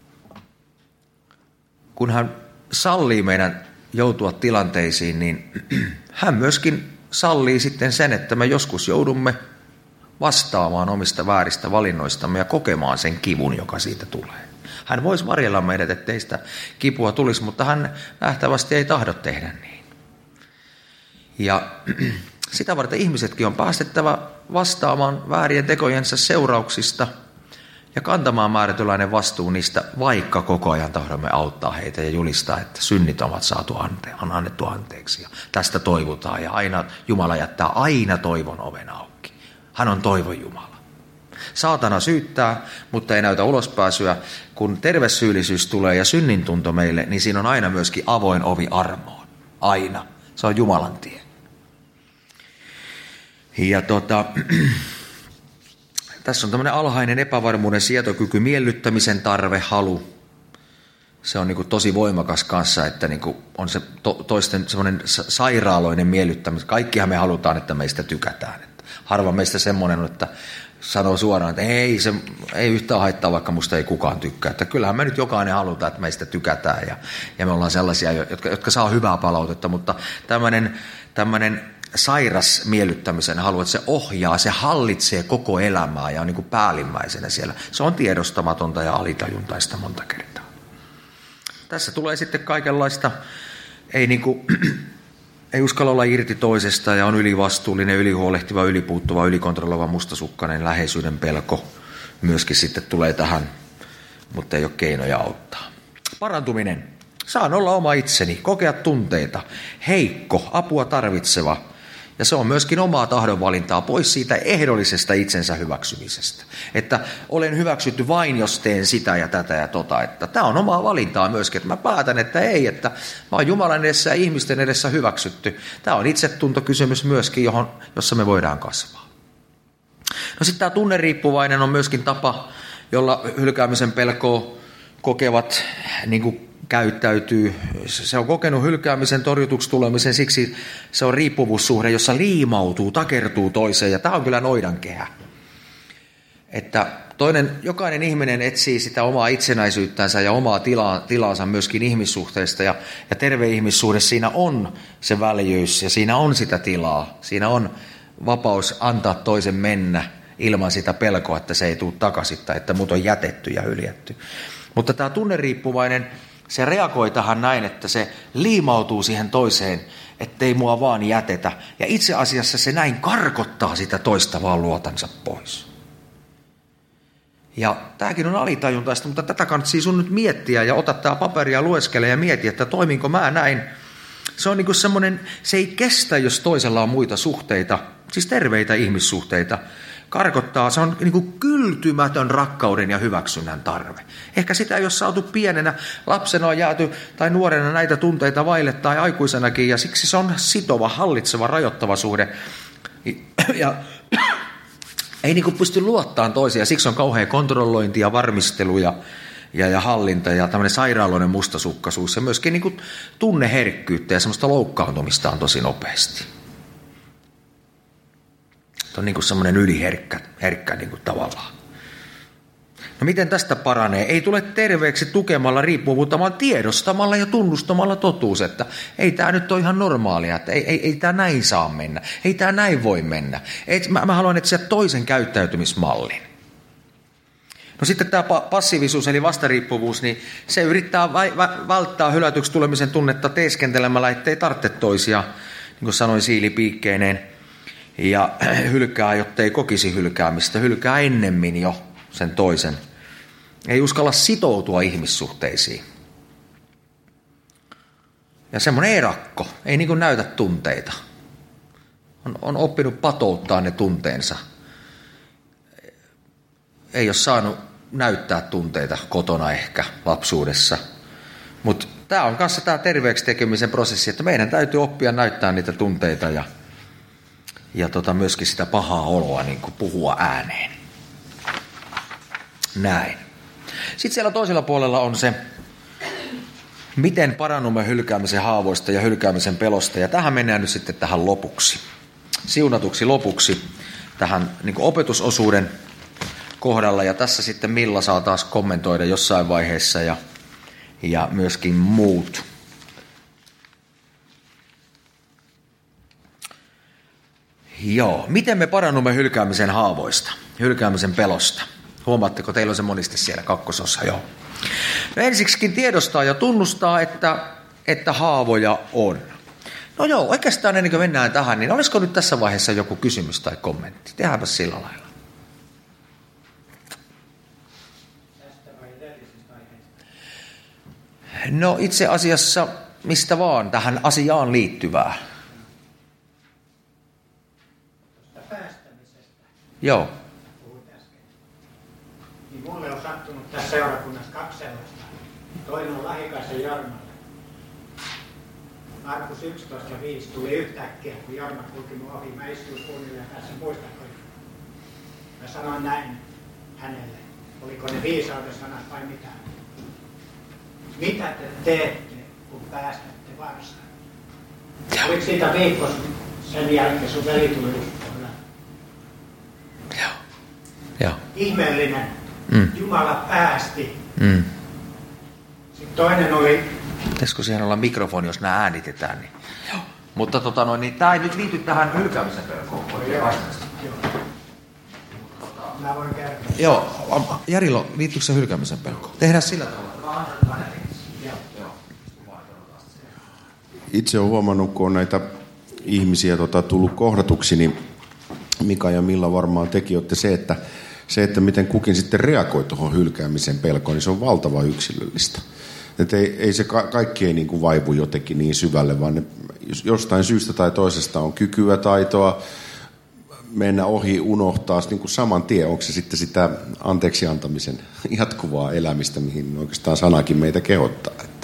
kun hän sallii meidän joutua tilanteisiin, niin hän myöskin sallii sitten sen, että me joskus joudumme vastaamaan omista vääristä valinnoistamme ja kokemaan sen kivun, joka siitä tulee. Hän voisi varjella meidät, ettei sitä kipua tulisi, mutta hän nähtävästi ei tahdo tehdä niin. Ja sitä varten ihmisetkin on päästettävä vastaamaan väärien tekojensa seurauksista ja kantamaan määrätynlainen vastuu niistä, vaikka koko ajan tahdomme auttaa heitä ja julistaa, että synnit ovat saatu ante, on annettu anteeksi. Ja tästä toivotaan ja aina Jumala jättää aina toivon oven auki. Hän on toivon Jumala. Saatana syyttää, mutta ei näytä ulospääsyä. Kun terve syyllisyys tulee ja synnintunto meille, niin siinä on aina myöskin avoin ovi armoon. Aina. Se on Jumalan tie. Ja tota, tässä on tämmöinen alhainen epävarmuuden sietokyky, miellyttämisen tarve, halu. Se on niin kuin tosi voimakas kanssa, että niin kuin on se to, toisten semmoinen sairaaloinen miellyttäminen. Kaikkihan me halutaan, että meistä tykätään. Että harva meistä semmoinen, että sanoo suoraan, että ei, se, ei yhtään haittaa, vaikka musta ei kukaan tykkää. Että kyllähän me nyt jokainen halutaan, että meistä tykätään ja, ja me ollaan sellaisia, jotka, jotka saa hyvää palautetta, mutta tämmöinen, tämmöinen sairas miellyttämisen halu, että se ohjaa, se hallitsee koko elämää ja on niin kuin päällimmäisenä siellä. Se on tiedostamatonta ja alitajuntaista monta kertaa. Tässä tulee sitten kaikenlaista, ei niin kuin ei uskalla olla irti toisesta ja on ylivastuullinen, ylihuolehtiva, ylipuuttuva, ylikontrolloiva, mustasukkainen, läheisyyden pelko myöskin sitten tulee tähän, mutta ei ole keinoja auttaa. Parantuminen. Saan olla oma itseni, kokea tunteita, heikko, apua tarvitseva. Ja se on myöskin omaa tahdonvalintaa pois siitä ehdollisesta itsensä hyväksymisestä. Että olen hyväksytty vain, jos teen sitä ja tätä ja tota. Että tämä on omaa valintaa myöskin, että mä päätän, että ei, että mä oon Jumalan edessä ja ihmisten edessä hyväksytty. Tämä on itsetuntokysymys myöskin, johon, jossa me voidaan kasvaa. No sitten tämä tunneriippuvainen on myöskin tapa, jolla hylkäämisen pelkoa kokevat niin kuin käyttäytyy. Se on kokenut hylkäämisen, torjutuksi tulemisen, siksi se on riippuvuussuhde, jossa liimautuu, takertuu toiseen, ja tämä on kyllä noidankehä. että toinen, jokainen ihminen etsii sitä omaa itsenäisyyttänsä ja omaa tilaa, tilaansa myöskin ihmissuhteista. Ja, ja terve ihmissuhde, siinä on se väljyys ja siinä on sitä tilaa. Siinä on vapaus antaa toisen mennä ilman sitä pelkoa, että se ei tule takaisin tai että mut on jätetty ja hyljätty. Mutta tämä tunneriippuvainen, se reagoi tähän näin, että se liimautuu siihen toiseen, ettei mua vaan jätetä. Ja itse asiassa se näin karkottaa sitä toista vaan luotansa pois. Ja tämäkin on alitajuntaista, mutta tätä kannattaa sun nyt miettiä ja ota tämä paperi ja lueskele ja mieti, että toiminko mä näin. Se on niin kuin semmoinen, se ei kestä, jos toisella on muita suhteita, siis terveitä ihmissuhteita. Karkottaa, se on niin kuin kyltymätön rakkauden ja hyväksynnän tarve. Ehkä sitä ei ole saatu pienenä, lapsena on jääty tai nuorena näitä tunteita vaille tai aikuisenakin, ja siksi se on sitova, hallitseva, rajoittava suhde. Ja ei niin kuin pysty luottamaan toisiaan, siksi on kauhea kontrollointi ja varmistelu ja, ja, ja hallinta ja tämmöinen sairaaloinen mustasukkaisuus ja myöskin niin kuin tunneherkkyyttä ja semmoista loukkaantumista on tosi nopeasti. On niin kuin semmoinen yliherkkä herkkä niin kuin tavallaan. No miten tästä paranee? Ei tule terveeksi tukemalla riippuvuutta, vaan tiedostamalla ja tunnustamalla totuus, että ei tämä nyt ole ihan normaalia, että ei, ei, ei tämä näin saa mennä, ei tämä näin voi mennä. Et, mä, mä haluan etsiä toisen käyttäytymismallin. No sitten tämä passiivisuus eli vastariippuvuus, niin se yrittää va- va- välttää hylätyksi tulemisen tunnetta teeskentelemällä, ettei tarvitse toisia, niin kuin sanoin siilipiikkeineen. Ja hylkää, jottei kokisi hylkäämistä, hylkää ennemmin jo sen toisen. Ei uskalla sitoutua ihmissuhteisiin. Ja semmoinen erakko, ei niin kuin näytä tunteita. On, on oppinut patouttaa ne tunteensa. Ei ole saanut näyttää tunteita kotona ehkä lapsuudessa. Mutta tämä on kanssa tämä terveeksi tekemisen prosessi, että meidän täytyy oppia näyttää niitä tunteita ja Ja tota myöskin sitä pahaa oloa niin kuin puhua ääneen. Näin. Sitten siellä toisella puolella on se, miten parannumme hylkäämisen haavoista ja hylkäämisen pelosta. Ja tähän mennään nyt sitten tähän lopuksi. Siunatuksi lopuksi tähän niin kuin opetusosuuden kohdalla. Ja tässä sitten Milla saa taas kommentoida jossain vaiheessa ja, ja myöskin muut. Joo, miten me parannumme hylkäämisen haavoista, hylkäämisen pelosta? Huomaatteko, teillä on se moniste siellä kakkosossa, joo. No ensiksikin tiedostaa ja tunnustaa, että, että haavoja on. No joo, oikeastaan ennen kuin mennään tähän, niin olisiko nyt tässä vaiheessa joku kysymys tai kommentti? Tehdäänpä sillä lailla. No itse asiassa mistä vaan tähän asiaan liittyvää. Joo. Puhuit äsken. Niin mulle on sattunut tässä seurakunnassa kaksi sellaista. Toinen on Lahikaisen Jormalle. Markus yksitoista viisi tuli yhtäkkiä, kun Jorma kulki mun ohi. Mä istuin suunnilleen tässä, muistatko? Mä sanoin näin hänelle. Oliko ne viisauden sanat vai mitä? Mitä te teette, kun päästätte varsaan? Oliko siitä viikko sen jälkeen sun veli tuli uskoon? Joo. Joo. Ihmeellinen. Mm. Jumala päästi. Mm. Sitten toinen oli... Pitäisikö siihen olla mikrofoni, jos nämä äänitetään? Niin. Joo. Mutta tota noin, niin tämä ei nyt liity tähän hylkäämisen pelkoon. Joo. Joo. Mä voin kertoa. Joo. Jarilo, liittyykö se hylkäämisen pelkoon? Tehdään sillä tavalla. Itse olen huomannut, kun on näitä ihmisiä tota, tullut kohdatuksi, niin Mika ja Milla varmaan teki, olette se, että se, että miten kukin sitten reagoi tuohon hylkäämisen pelkoon, niin se on valtava yksilöllistä. Että ei, ei se ka- kaikki ei niin kuin vaivu jotenkin niin syvälle, vaan ne, jostain syystä tai toisesta on kykyä, taitoa mennä ohi, unohtaa niin kuin saman tien. Onko se sitten sitä anteeksi antamisen jatkuvaa elämistä, mihin oikeastaan sanakin meitä kehottaa. Että.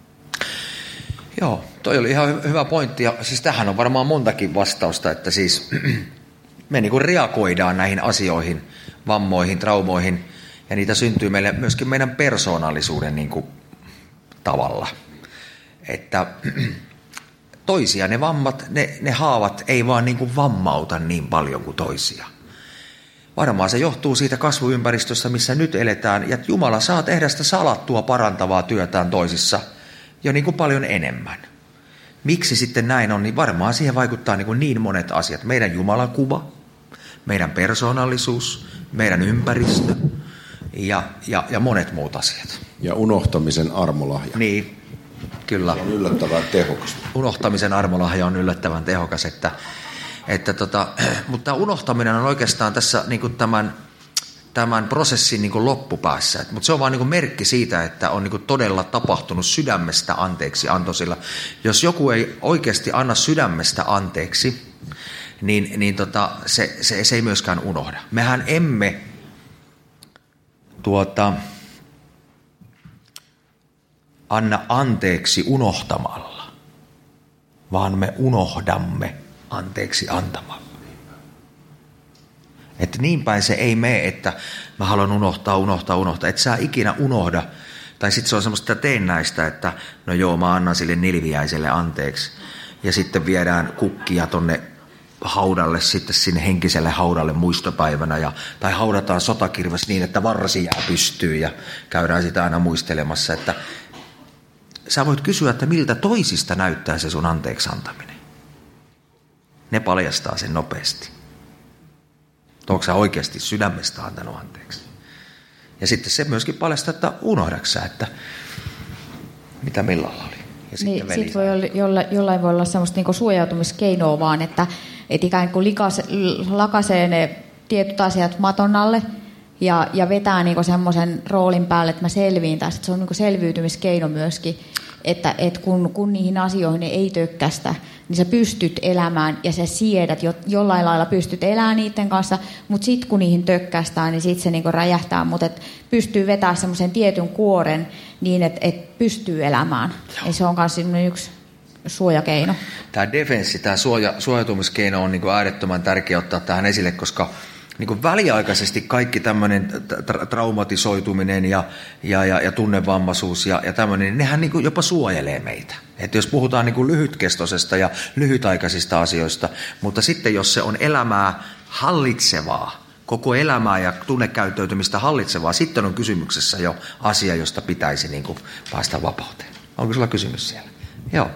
Joo, toi oli ihan hyvä pointti. Ja siis tähän on varmaan montakin vastausta, että siis me niin kuin reagoidaan näihin asioihin, vammoihin, traumoihin, ja niitä syntyy meille myöskin meidän persoonallisuuden niin kuin tavalla. Että toisia ne vammat, ne, ne haavat ei vaan niin kuin vammauta niin paljon kuin toisia. Varmaan se johtuu siitä kasvuympäristöstä, missä nyt eletään, ja Jumala saa tehdä sitä salattua parantavaa työtään toisissa jo niin kuin paljon enemmän. Miksi sitten näin on, niin varmaan siihen vaikuttaa niin, kuin niin monet asiat. Meidän Jumalan kuva, meidän persoonallisuus, meidän ympäristö ja, ja, ja monet muut asiat. Ja unohtamisen armolahja. Niin, kyllä. Se on yllättävän tehokas. Unohtamisen armolahja on yllättävän tehokas, että, että tota, mutta tämä unohtaminen on oikeastaan tässä niin kuin tämän, tämän prosessin niin kuin loppupäässä. Mutta se on vaan niin kuin merkki siitä, että on niin kuin todella tapahtunut sydämestä anteeksi anto, sillä jos joku ei oikeasti anna sydämestä anteeksi, niin, niin tota, se, se, se ei myöskään unohda. Mehän emme tuota, anna anteeksi unohtamalla, vaan me unohdamme anteeksi antamalla. Että niin päin se ei mene, että mä haluan unohtaa, unohtaa, unohtaa. Et sä ikinä unohda. Tai sitten se on semmoista teennäistä, että no joo, mä annan sille nilviäiselle anteeksi. Ja sitten viedään kukkia tonne haudalle, sitten sinne henkiselle haudalle muistopäivänä. Ja, tai haudataan sotakirves niin, että varsi jää pystyyn ja käydään sitä aina muistelemassa. Että sä voit kysyä, että miltä toisista näyttää se sun anteeksi antaminen. Ne paljastaa sen nopeasti. Onko sä oikeasti sydämestä antanut anteeksi? Ja sitten se myöskin paljastaa, että unohdaksä, että mitä millalla oli. Ja niin, sitten voi olla, jolla, jollain voi olla semmoista niinku suojautumiskeinoa vaan, että et ikään kuin likas, lakasee ne tietyt asiat maton alle ja, ja vetää niinku semmoisen roolin päälle, että mä selviin tästä. Se on niinku selviytymiskeino myöskin, että et kun, kun niihin asioihin ei tökkästä, niin sä pystyt elämään ja sä siedät, jo, jollain lailla pystyt elämään niiden kanssa, mutta sitten kun niihin tökkästään, niin sitten se niinku räjähtää, mutta pystyy vetämään semmoisen tietyn kuoren niin, että et pystyy elämään. Ja se on myös yksi suojakeino. Tämä defenssi, tämä suoja, suojautumiskeino on niinku äärettömän tärkeä ottaa tähän esille, koska niinku väliaikaisesti kaikki tämmöinen tra- traumatisoituminen ja, ja, ja, ja tunnevammaisuus ja, ja tämmöinen, niin nehän niinku jopa suojelee meitä. Että jos puhutaan niinku lyhytkestoisesta ja lyhytaikaisista asioista, mutta sitten jos se on elämää hallitsevaa, koko elämää ja tunnekäyttäytymistä hallitsevaa, sitten on kysymyksessä jo asia, josta pitäisi niinku päästä vapauteen. Onko sulla kysymys siellä? Joo.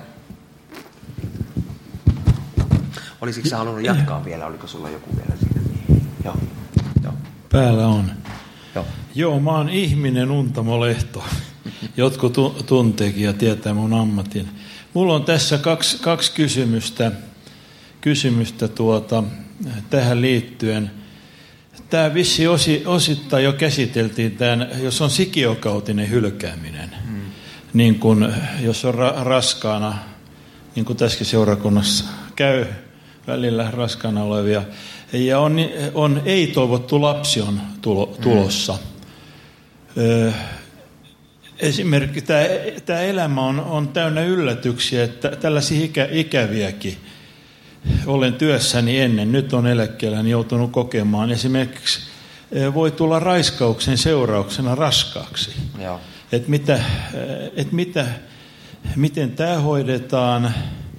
Olisitko sä halunnut jatkaa vielä? Oliko sulla joku vielä siinä? Joo. Joo. Päällä on. Joo. Joo, mä oon ihminen Untamo Lehto. Jotkut tu- tunteekin ja tietää mun ammatin. Mulla on tässä kaksi, kaksi kysymystä, kysymystä tuota, tähän liittyen. Tämä vissi osi, osittain jo käsiteltiin, tämän, jos on sikiokautinen hylkääminen, hmm. niin kun, jos on ra- raskaana, niin kuin tässäkin seurakunnassa käy välillä raskaana olevia, ja on, on ei-toivottu lapsi on tulo, tulossa. Hmm. Esimerkiksi tämä, tämä elämä on, on täynnä yllätyksiä, että tällaisia ikä, ikäviäkin olen työssäni ennen, nyt on eläkkeelläni joutunut kokemaan. Esimerkiksi voi tulla raiskauksen seurauksena raskaaksi. Että mitä, et mitä, miten tämä hoidetaan.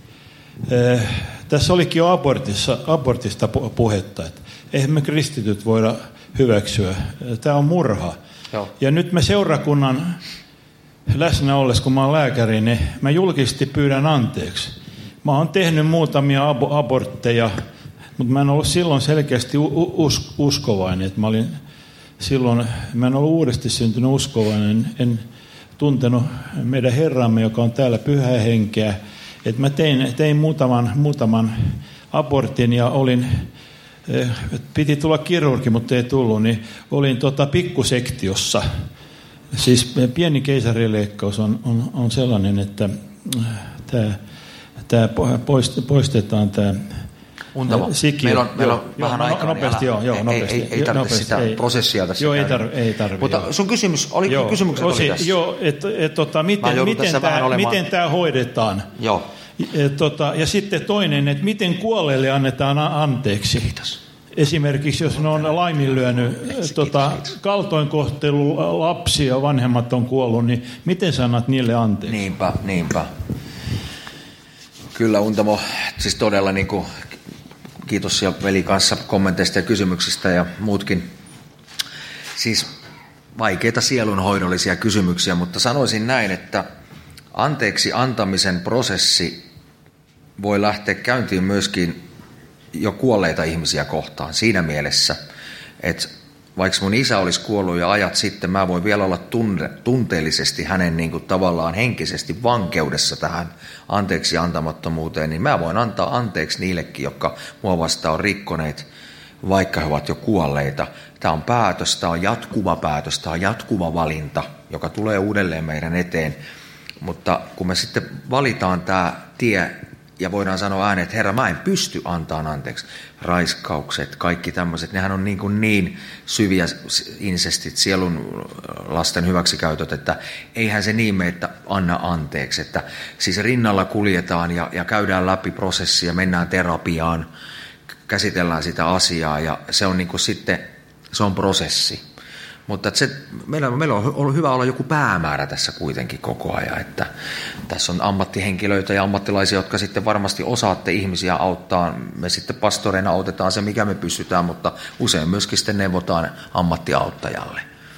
Tässä olikin jo abortissa, abortista puhetta, että eihän me kristityt voida hyväksyä. Tämä on murha. Joo. Ja nyt mä seurakunnan läsnä ollessa, kun mä olen lääkäri, niin mä julkisesti pyydän anteeksi. Mä oon tehnyt muutamia abo- abortteja, mutta mä en ollut silloin selkeästi us- uskovainen. Että mä olin silloin, mä en ollut uudesti syntynyt uskovainen, en tuntenut meidän Herramme, joka on täällä pyhää henkeä. Että mä tein, tein muutaman, muutaman abortin ja olin, piti tulla kirurgi, mutta ei tullut, niin olin tota pikkusektiossa. Siis pieni keisarileikkaus on, on, on sellainen, että tämä Tämä poistetaan tämä Untamo. Sikio. Meillä on, meillä on joo, vähän no, aikaa. Nopeasti, joo, joo, nopeasti. Ei, ei, ei tarvitse nopeasti, sitä ei. prosessia tässä. Joo, ei tarvitse. Ei tarvi, Mutta joo. sun kysymys, oli joo, kysymykset osi, oli tässä? Joo, että et, tota, miten, miten, tämä, miten tämä hoidetaan. Joo. Et, tota, ja sitten toinen, että miten kuolleelle annetaan anteeksi. Kiitos. Esimerkiksi jos ne on laiminlyönyt tota, kaltoinkohtelu lapsia ja vanhemmat on kuollut, niin miten sä annat niille anteeksi? Niinpä, niinpä. Kyllä Untamo, siis todella niin kuin kiitos ja veli kanssa kommenteista ja kysymyksistä ja muutkin. Siis vaikeita sielunhoidollisia kysymyksiä, mutta sanoisin näin, että anteeksi antamisen prosessi voi lähteä käyntiin myöskin jo kuolleita ihmisiä kohtaan siinä mielessä, että vaikka mun isä olisi kuollut jo ajat sitten, mä voin vielä olla tunne, tunteellisesti hänen niin kuin tavallaan henkisesti vankeudessa tähän anteeksi antamattomuuteen, niin mä voin antaa anteeksi niillekin, jotka mua vastaan on rikkoneet, vaikka he ovat jo kuolleita. Tämä on päätös, tämä on jatkuva päätös, tämä on jatkuva valinta, joka tulee uudelleen meidän eteen. Mutta kun me sitten valitaan tämä tie ja voidaan sanoa ääneen, että Herra, mä en pysty antamaan anteeksi. Raiskaukset, kaikki tämmöiset, nehän on niin, kuin niin syviä insestit, sielun lasten hyväksikäytöt, että eihän se niin mene, että anna anteeksi. Että siis rinnalla kuljetaan ja, ja käydään läpi prosessia, mennään terapiaan, käsitellään sitä asiaa ja se on niin kuin sitten, se on prosessi. Mutta se, meillä, meillä on ollut hyvä olla joku päämäärä tässä kuitenkin koko ajan, että tässä on ammattihenkilöitä ja ammattilaisia, jotka sitten varmasti osaatte ihmisiä auttaa. Me sitten pastoreina autetaan se, mikä me pystytään, mutta usein myöskin sitten neuvotaan ammattiauttajalle.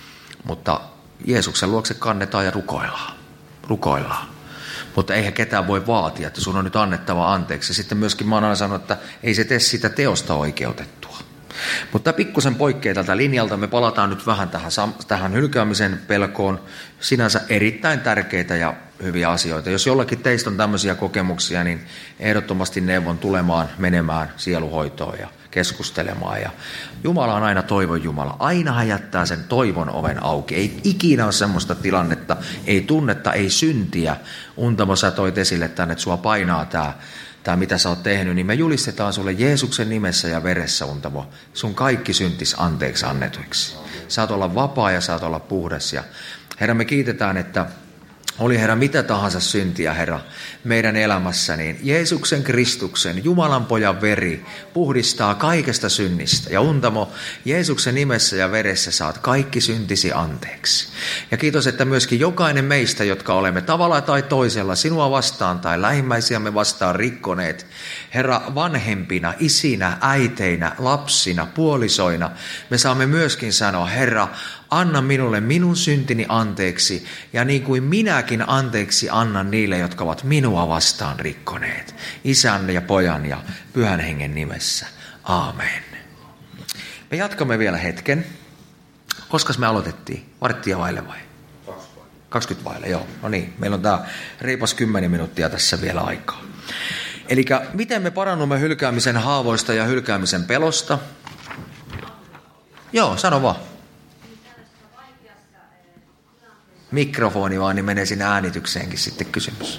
Mutta Jeesuksen luokse kannetaan ja rukoillaan. rukoillaan. Mutta eihän ketään voi vaatia, että sun on nyt annettava anteeksi. Ja sitten myöskin mä oon aina sanonut, että ei se tee sitä teosta oikeutettua. Mutta pikkusen poikkeaa tältä linjalta. Me palataan nyt vähän tähän, tähän hylkäämisen pelkoon. Sinänsä erittäin tärkeitä ja hyviä asioita. Jos jollakin teistä on tämmöisiä kokemuksia, niin ehdottomasti neuvon tulemaan menemään sieluhoitoon ja keskustelemaan. Ja Jumala on aina toivon Jumala. Aina hän jättää sen toivon oven auki. Ei ikinä ole semmoista tilannetta, ei tunnetta, ei syntiä. Untamo, sä toit esille tänne, että sua painaa tämä. Tämä, mitä sä oot tehnyt, niin me julistetaan sulle Jeesuksen nimessä ja veressä, Untamo, sun kaikki syntis anteeksi annetuiksi. Saat olla vapaa ja saat olla puhdas. Ja Herra, me kiitetään, että oli Herra mitä tahansa syntiä, Herra, meidän elämässä, niin Jeesuksen Kristuksen, Jumalan pojan veri, puhdistaa kaikesta synnistä. Ja Untamo, Jeesuksen nimessä ja veressä saat kaikki syntisi anteeksi. Ja kiitos, että myöskin jokainen meistä, jotka olemme tavalla tai toisella sinua vastaan tai lähimmäisiämme vastaan rikkoneet, Herra, vanhempina, isinä, äiteinä, lapsina, puolisoina, me saamme myöskin sanoa, Herra, anna minulle minun syntini anteeksi, ja niin kuin minäkin anteeksi annan niille, jotka ovat minua vastaan rikkoneet. Isän ja pojan ja pyhän hengen nimessä. Aamen. Me jatkamme vielä hetken. Koskas me aloitettiin? Varttia vaille vai? kaksikymmentä vaille, joo. No niin, meillä on tämä reipas kymmenen minuuttia tässä vielä aikaa. Eli miten me parannumme hylkäämisen haavoista ja hylkäämisen pelosta? Joo, sano vaan. Mikrofoni vaan, niin menee sinne äänitykseenkin sitten kysymys.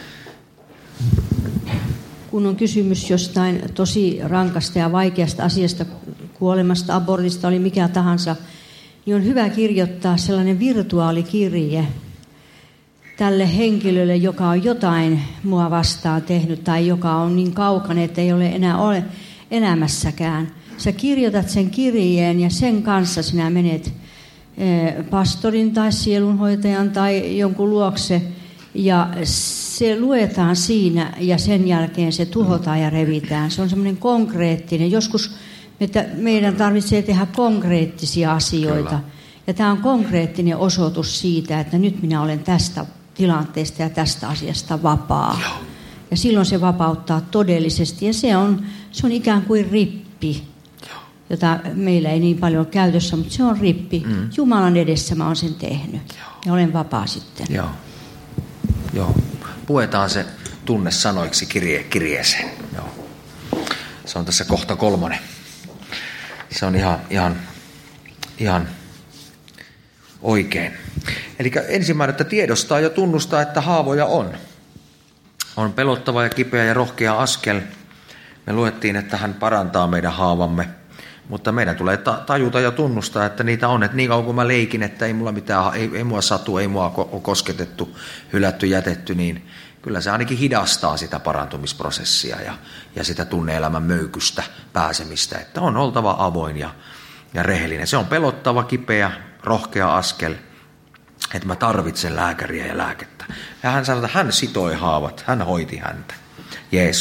Kun on kysymys jostain tosi rankasta ja vaikeasta asiasta, kuolemasta, abortista, oli mikä tahansa, niin on hyvä kirjoittaa sellainen virtuaalikirje tälle henkilölle, joka on jotain mua vastaan tehnyt tai joka on niin kaukana, että ei ole enää ole elämässäkään. Sä kirjoitat sen kirjeen ja sen kanssa sinä menet pastorin tai sielunhoitajan tai jonkun luokse ja se luetaan siinä ja sen jälkeen se tuhotaan ja revitään. Se on semmoinen konkreettinen. Joskus meidän tarvitsee tehdä konkreettisia asioita. Kyllä. Ja tämä on konkreettinen osoitus siitä, että nyt minä olen tästä tilanteesta ja tästä asiasta vapaa. Joo. Ja silloin se vapauttaa todellisesti ja se on, se on ikään kuin rippi, jota meillä ei niin paljon ole käytössä, mutta se on rippi. Mm. Jumalan edessä mä oon sen tehnyt. Joo. Ja olen vapaa sitten. Joo. Joo. Puetaan se tunne sanoiksi kirje, kirjeeseen. Joo. Se on tässä kohta kolmonen. Se on ihan, ihan, ihan oikein. Eli ensimmäinen, että tiedostaa ja tunnustaa, että haavoja on. On pelottava ja kipeä ja rohkea askel. Me luettiin, että hän parantaa meidän haavamme. Mutta meidän tulee tajuta ja tunnustaa, että niitä on. Että niin kauan kuin mä leikin, että ei mulla mitään, ei, ei mua satu, ei mua ole kosketettu, hylätty, jätetty, niin kyllä se ainakin hidastaa sitä parantumisprosessia ja, ja sitä tunne-elämän möykystä pääsemistä. Että on oltava avoin ja, ja rehellinen. Se on pelottava, kipeä, rohkea askel, että mä tarvitsen lääkäriä ja lääkettä. Ja hän sanoi, että hän sitoi haavat, hän hoiti häntä. Jeesus.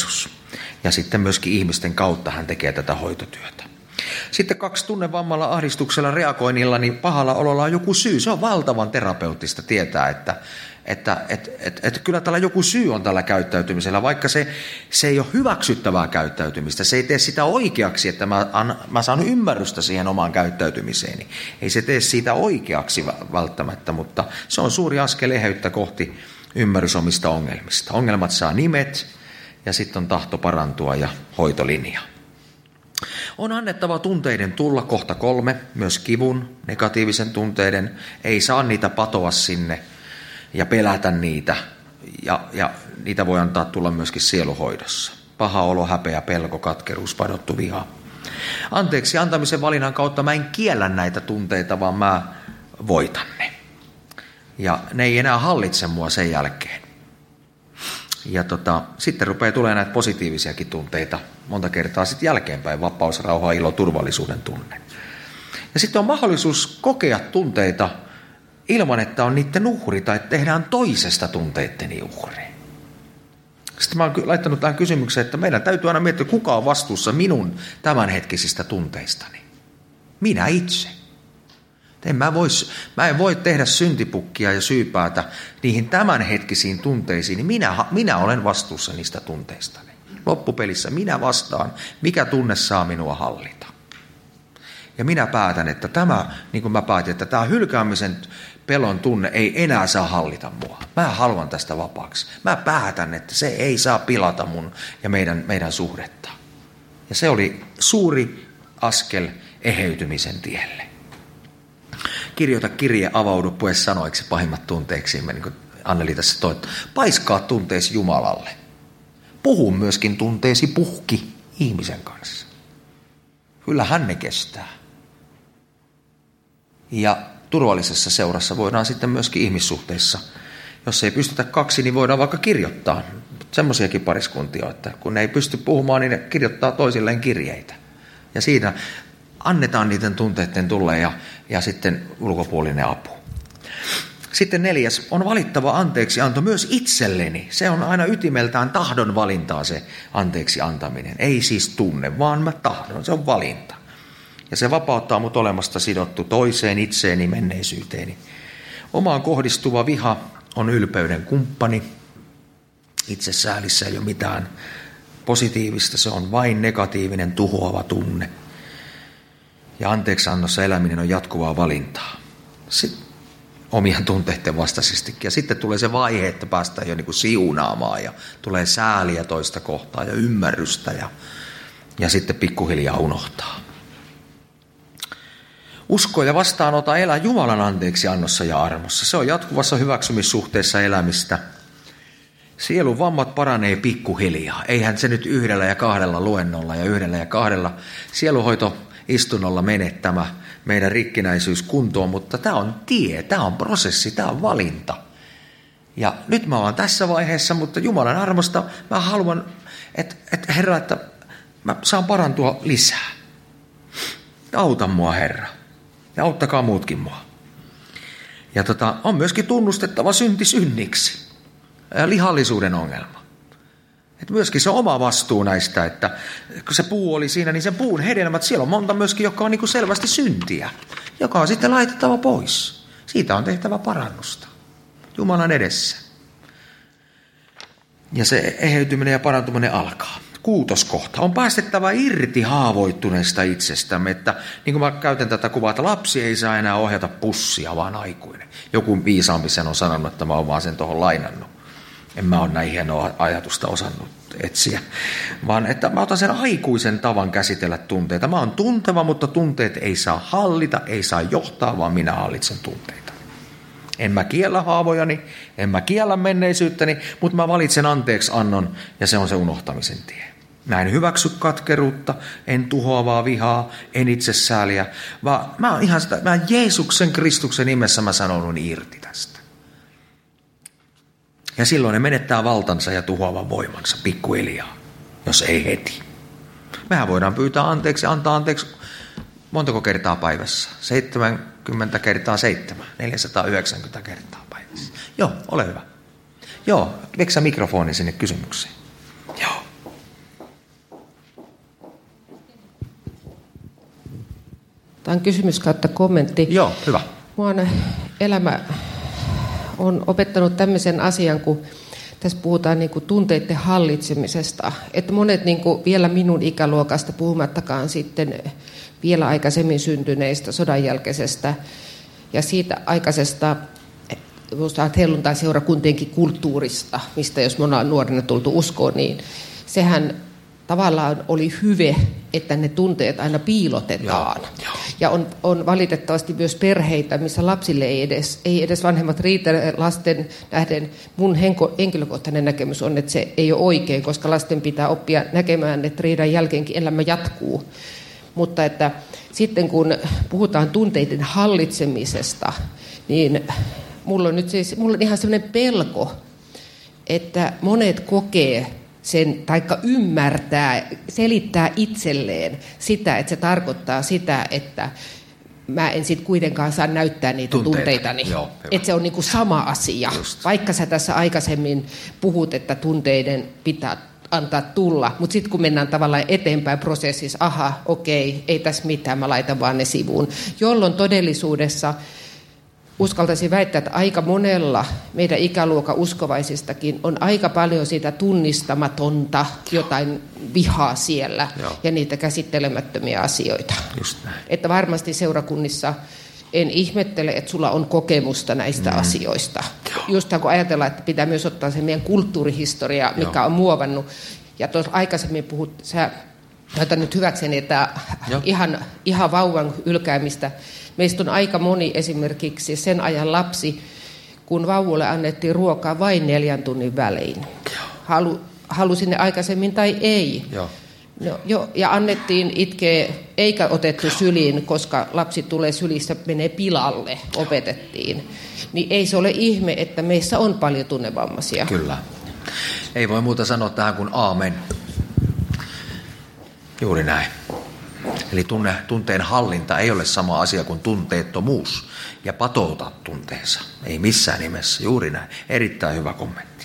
Ja sitten myöskin ihmisten kautta hän tekee tätä hoitotyötä. Sitten kaksi, tunnevammalla, ahdistuksella, reagoinnilla, niin pahalla ololla on joku syy. Se on valtavan terapeuttista tietää, että, että et, et, et kyllä tällä joku syy on tällä käyttäytymisellä, vaikka se, se ei ole hyväksyttävää käyttäytymistä. Se ei tee sitä oikeaksi, että mä, an, mä saan ymmärrystä siihen omaan käyttäytymiseeni. Ei se tee siitä oikeaksi välttämättä, mutta se on suuri askel eheyttä kohti ymmärrys omista ongelmista. Ongelmat saa nimet ja sitten on tahto parantua ja hoitolinja. On annettava tunteiden tulla, kohta kolme, myös kivun, negatiivisen tunteiden. Ei saa niitä patoa sinne ja pelätä niitä. Ja, ja niitä voi antaa tulla myöskin sieluhoidossa. Paha olo, häpeä, pelko, katkeruus, padottu viha. Anteeksi antamisen valinnan kautta mä en kiellä näitä tunteita, vaan mä voitan ne. Ja ne ei enää hallitse mua sen jälkeen. Ja tota, sitten rupeaa tulemaan näitä positiivisiakin tunteita monta kertaa sitten jälkeenpäin. Vapaus, rauha, ilo, turvallisuuden tunne. Ja sitten on mahdollisuus kokea tunteita ilman, että on niiden uhri tai tehdään toisesta tunteitteni uhri. Sitten mä oon laittanut tähän kysymykseen, että meidän täytyy aina miettiä, kuka on vastuussa minun tämänhetkisistä tunteistani. Minä itse. En mä, vois, mä en voi tehdä syntipukkia ja syypäätä niihin tämänhetkisiin tunteisiin, niin minä, minä olen vastuussa niistä tunteistani. Loppupelissä minä vastaan, mikä tunne saa minua hallita. Ja minä päätän, että tämä, niin kuin mä päätin, että tämä hylkäämisen pelon tunne ei enää saa hallita mua. Mä haluan tästä vapaaksi. Mä päätän, että se ei saa pilata mun ja meidän, meidän suhdetta. Ja se oli suuri askel eheytymisen tielle. Kirjoita kirje, avaudu, pue sanoiksi pahimmat tunteeksi, niin kuin Anneli tässä toi. Paiskaa tunteesi Jumalalle. Puhu myöskin tunteesi puhki ihmisen kanssa. Kyllä hän ne kestää. Ja turvallisessa seurassa voidaan sitten myöskin ihmissuhteissa, jos ei pystytä kaksi, niin voidaan vaikka kirjoittaa. Semmoisiakin pariskuntia, että kun ne ei pysty puhumaan, niin ne kirjoittaa toisilleen kirjeitä. Ja siinä annetaan niiden tunteiden tulla ja, ja sitten ulkopuolinen apu. Sitten neljäs, on valittava anteeksi anto myös itselleni. Se on aina ytimeltään tahdon valintaa se anteeksi antaminen. Ei siis tunne, vaan mä tahdon. Se on valinta. Ja se vapauttaa mut olemasta sidottu toiseen itseeni, menneisyyteeni. Omaan kohdistuva viha on ylpeyden kumppani. Itsesäälissä ei ole mitään positiivista, se on vain negatiivinen, tuhoava tunne. Ja anteeksiannossa eläminen on jatkuvaa valintaa. Sitten omien tunteiden vastaisestikin. Ja sitten tulee se vaihe, että päästään jo niin kuin siunaamaan ja tulee sääliä toista kohtaa ja ymmärrystä ja, ja sitten pikkuhiljaa unohtaa. Usko ja vastaanota elää Jumalan anteeksiannossa ja armossa. Se on jatkuvassa hyväksymissuhteessa elämistä. Sielun vammat paranee pikkuhiljaa. Eihän se nyt yhdellä ja kahdella luennolla ja yhdellä ja kahdella sieluhoitoistunnolla mene tämä meidän rikkinäisyys kuntoon, mutta tämä on tie, tämä on prosessi, tämä on valinta. Ja nyt mä oon tässä vaiheessa, mutta Jumalan armosta mä haluan, että, että Herra, että mä saan parantua lisää. Auta mua, Herra. Ja auttakaa muutkin mua. Ja tota, on myöskin tunnustettava synti synniksi. Ja lihallisuuden ongelma. Että myöskin se oma vastuu näistä, että kun se puu oli siinä, niin sen puun hedelmät, siellä on monta myöskin, joka on niin kuin selvästi syntiä, joka on sitten laitettava pois. Siitä on tehtävä parannusta Jumalan edessä. Ja se eheytyminen ja parantuminen alkaa. Kuutoskohta. On päästettävä irti haavoittuneesta itsestämme, että niin kuin mä käytän tätä kuvaa, että lapsi ei saa enää ohjata pussia, vaan aikuinen. Joku viisaampi sen on sanonut, että mä oon vaan sen tuohon lainannut. En mä ole näin hienoa ajatusta osannut etsiä, vaan että mä otan sen aikuisen tavan käsitellä tunteita. Mä oon tunteva, mutta tunteet ei saa hallita, ei saa johtaa, vaan minä hallitsen tunteita. En mä kiellä haavojani, en mä kiellä menneisyyttäni, mutta mä valitsen anteeksi annon ja se on se unohtamisen tie. Mä en hyväksy katkeruutta, en tuhoavaa vihaa, en itsesääliä, vaan mä oon ihan sitä, mä Jeesuksen Kristuksen nimessä mä sanon irti tästä. Ja silloin ne menettää valtansa ja tuhoavan voimansa pikkuhiljaa, jos ei heti. Mehän voidaan pyytää anteeksi ja antaa anteeksi montako kertaa päivässä? seitsemänkymmentä kertaa seitsemän, neljäsataayhdeksänkymmentä kertaa päivässä. Joo, ole hyvä. Joo, veksä mikrofoni sinne kysymykseen. Joo. Tämä on kysymys kautta kommentti. Joo, hyvä. Mua on elämä on opettanut tämmöisen asian, kun tässä puhutaan niin kuin tunteiden hallitsemisesta. Että monet niin kuin vielä minun ikäluokasta, puhumattakaan sitten vielä aikaisemmin syntyneistä sodanjälkeisestä ja siitä aikaisesta helluntaiseurakuntienkin kulttuurista, mistä jos me ollaan nuorena tultu uskoon, niin sehän tavallaan oli hyve, että ne tunteet aina piilotetaan. Joo, joo. Ja on, on valitettavasti myös perheitä, missä lapsille ei edes, ei edes vanhemmat riitä lasten nähden. Mun henko, henkilökohtainen näkemys on, että se ei ole oikein, koska lasten pitää oppia näkemään, että riidan jälkeenkin elämä jatkuu. Mutta että sitten kun puhutaan tunteiden hallitsemisesta, niin mulla on nyt siis, mulla on ihan sellainen pelko, että monet kokee sen, taikka ymmärtää, selittää itselleen sitä, että se tarkoittaa sitä, että mä en sitten kuitenkaan saa näyttää niitä Tunteita. tunteitani. Joo, että se on niinku sama asia. Just. Vaikka sä tässä aikaisemmin puhut, että tunteiden pitää antaa tulla, mutta sitten kun mennään tavallaan eteenpäin prosessissa, aha, okei, ei tässä mitään, mä laitan vaan ne sivuun. Jolloin todellisuudessa uskaltaisin väittää, että aika monella meidän ikäluokan uskovaisistakin on aika paljon sitä tunnistamatonta jotain vihaa siellä Joo. ja niitä käsittelemättömiä asioita. Just näin. Että varmasti seurakunnissa en ihmettele, että sulla on kokemusta näistä mm. asioista. Joo. Just kun ajatellaan, että pitää myös ottaa se meidän kulttuurihistoria, mikä Joo. on muovannut. Ja tuossa aikaisemmin puhut, sä käytän nyt hyväkseni, että ihan, ihan vauvan ylkäämistä. Meistä on aika moni esimerkiksi sen ajan lapsi, kun vauvalle annettiin ruokaa vain neljän tunnin välein. Halu, halusi ne aikaisemmin tai ei. Joo. No, jo, ja annettiin itkeä, eikä otettu syliin, koska lapsi tulee sylissä, menee pilalle, opetettiin. Niin ei se ole ihme, että meissä on paljon tunnevammaisia. Kyllä. Ei voi muuta sanoa tähän kuin aamen. Juuri näin. Eli tunne, tunteen hallinta ei ole sama asia kuin tunteettomuus ja patouta tunteensa. Ei missään nimessä. Juuri näin. Erittäin hyvä kommentti.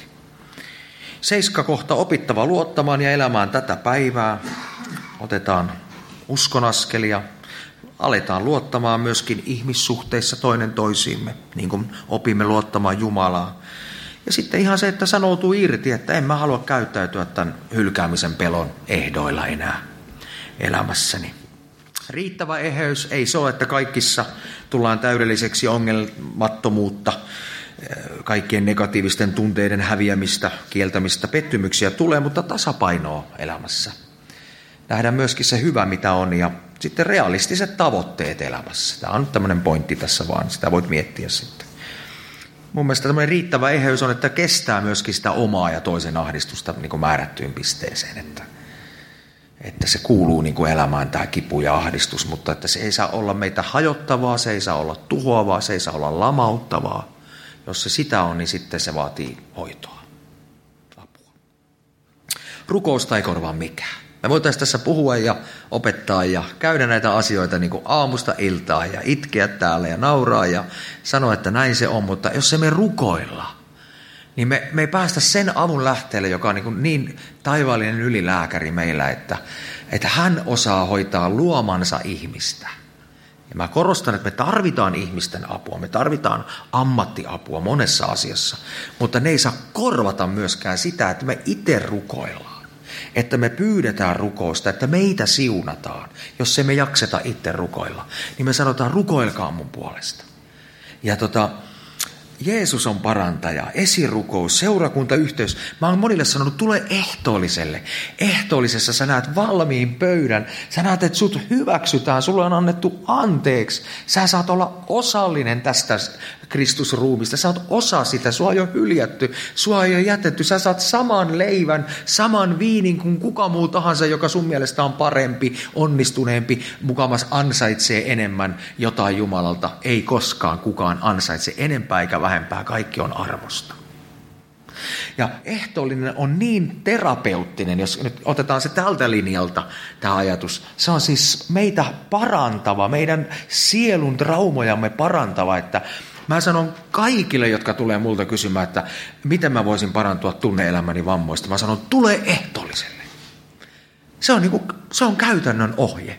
Seiska kohta opittava luottamaan ja elämään tätä päivää. Otetaan uskonaskelia. Aletaan luottamaan myöskin ihmissuhteissa toinen toisiimme, niin kuin opimme luottamaan Jumalaa. Ja sitten ihan se, että sanoutuu irti, että en mä halua käyttäytyä tämän hylkäämisen pelon ehdoilla enää elämässäni. Riittävä eheys ei se ole, että kaikissa tullaan täydelliseksi ongelmattomuutta, kaikkien negatiivisten tunteiden häviämistä, kieltämistä, pettymyksiä tulee, mutta tasapainoa elämässä. Nähdään myöskin se hyvä, mitä on, ja sitten realistiset tavoitteet elämässä. Tämä on nyt tämmöinen pointti tässä vaan, sitä voit miettiä sitten. Mun mielestä tämmöinen riittävä eheys on, että kestää myöskin sitä omaa ja toisen ahdistusta niin kuin määrättyyn pisteeseen, että, että se kuuluu niin kuin elämään tämä kipu ja ahdistus, mutta että se ei saa olla meitä hajottavaa, se ei saa olla tuhoavaa, se ei saa olla lamauttavaa. Jos se sitä on, niin sitten se vaatii hoitoa, apua. Rukousta ei korvaa mikään. Me voitaisiin tässä puhua ja opettaa ja käydä näitä asioita niin kuin aamusta iltaan ja itkeä täällä ja nauraa ja sanoa, että näin se on, mutta jos se me rukoilla, niin me, me ei päästä sen avun lähteelle, joka on niin, kuin niin taivaallinen ylilääkäri meillä, että, että hän osaa hoitaa luomansa ihmistä. Ja mä korostan, että me tarvitaan ihmisten apua, me tarvitaan ammattiapua monessa asiassa, mutta ne ei saa korvata myöskään sitä, että me itse rukoillaan. Että me pyydetään rukousta, että meitä siunataan. Jos emme jakseta itse rukoilla, niin me sanotaan, rukoilkaa mun puolesta. Ja tota, Jeesus on parantaja, esirukous, seurakuntayhteys. Mä oon monille sanonut, tule ehtoolliselle. Ehtoollisessa sä näet valmiin pöydän. Sä näet, että sut hyväksytään, sulle on annettu anteeksi. Sä saat olla osallinen tästä Kristusruumista. Sä oot osa sitä, sua ei ole hyljätty, sua ei ole jätetty. Sä saat saman leivän, saman viinin kuin kuka muu tahansa, joka sun mielestä on parempi, onnistuneempi, mukamas ansaitsee enemmän jotain Jumalalta. Ei koskaan kukaan ansaitse enempää eikä vähempää, kaikki on arvosta. Ja ehtoollinen on niin terapeuttinen, jos nyt otetaan se tältä linjalta tämä ajatus. Se on siis meitä parantava, meidän sielun traumojamme parantava, että mä sanon kaikille, jotka tulee multa kysymään, että miten mä voisin parantua tunne-elämäni vammoista. Mä sanon, tule ehtoolliselle. Se on, niin kuin, se on käytännön ohje.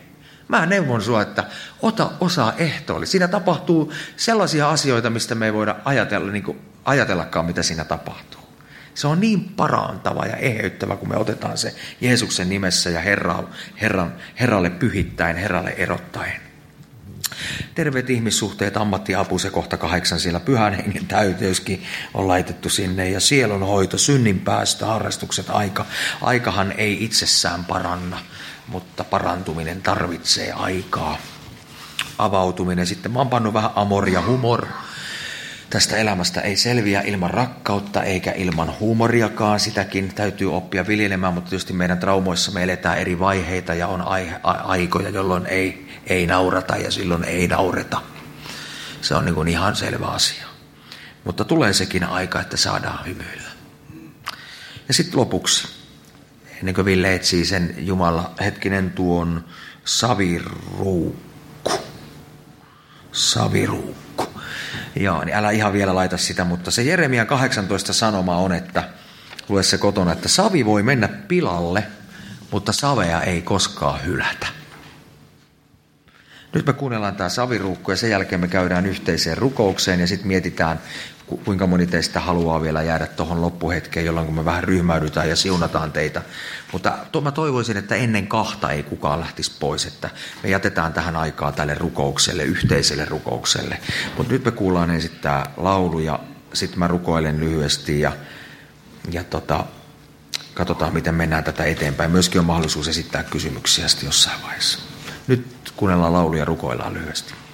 Mä neuvon sua, että ota osaa ehtooli. Siinä tapahtuu sellaisia asioita, mistä me ei voida ajatella, niin kuin ajatellakaan, mitä siinä tapahtuu. Se on niin parantava ja eheyttävä, kun me otetaan se Jeesuksen nimessä ja Herra, Herran, Herralle pyhittäen, Herralle erottaen. Terveet ihmissuhteet, ammattiapu, se kohta kahdeksan, siellä pyhän hengen täyteyskin on laitettu sinne. Ja sielunhoito, synninpäästö, harrastukset, aika. Aikahan ei itsessään paranna, mutta parantuminen tarvitsee aikaa. Avautuminen, sitten mä oon pannut vähän amor ja humor. Tästä elämästä ei selviä ilman rakkautta eikä ilman huumoriakaan. Sitäkin täytyy oppia viljelemään, mutta tietysti meidän traumoissa me eletään eri vaiheita ja on aikoja, jolloin ei, ei naurata ja silloin ei naureta. Se on niin kuin ihan selvä asia. Mutta tulee sekin aika, että saadaan hymyillä. Ja sitten lopuksi, ennen kuin Ville etsii sen Jumala, hetkinen tuon saviruukku. Saviruukku. Joo, niin älä ihan vielä laita sitä, mutta se Jeremian kahdeksantoista sanoma on, että lue se kotona, että savi voi mennä pilalle, mutta savea ei koskaan hylätä. Nyt me kuunnellaan tämä saviruukku ja sen jälkeen me käydään yhteiseen rukoukseen ja sitten mietitään, kuinka moni teistä haluaa vielä jäädä tuohon loppuhetkeen, jolloin kun me vähän ryhmäydytään ja siunataan teitä. Mutta to, mä toivoisin, että ennen kahta ei kukaan lähtisi pois, että me jätetään tähän aikaa tälle rukoukselle, yhteiselle rukoukselle. Mutta nyt me kuullaan ensin tämä laulu ja sitten mä rukoilen lyhyesti ja, ja tota, katsotaan, miten mennään tätä eteenpäin. Myöskin on mahdollisuus esittää kysymyksiä sitten jossain vaiheessa. Nyt kuunnellaan laulu ja rukoillaan lyhyesti.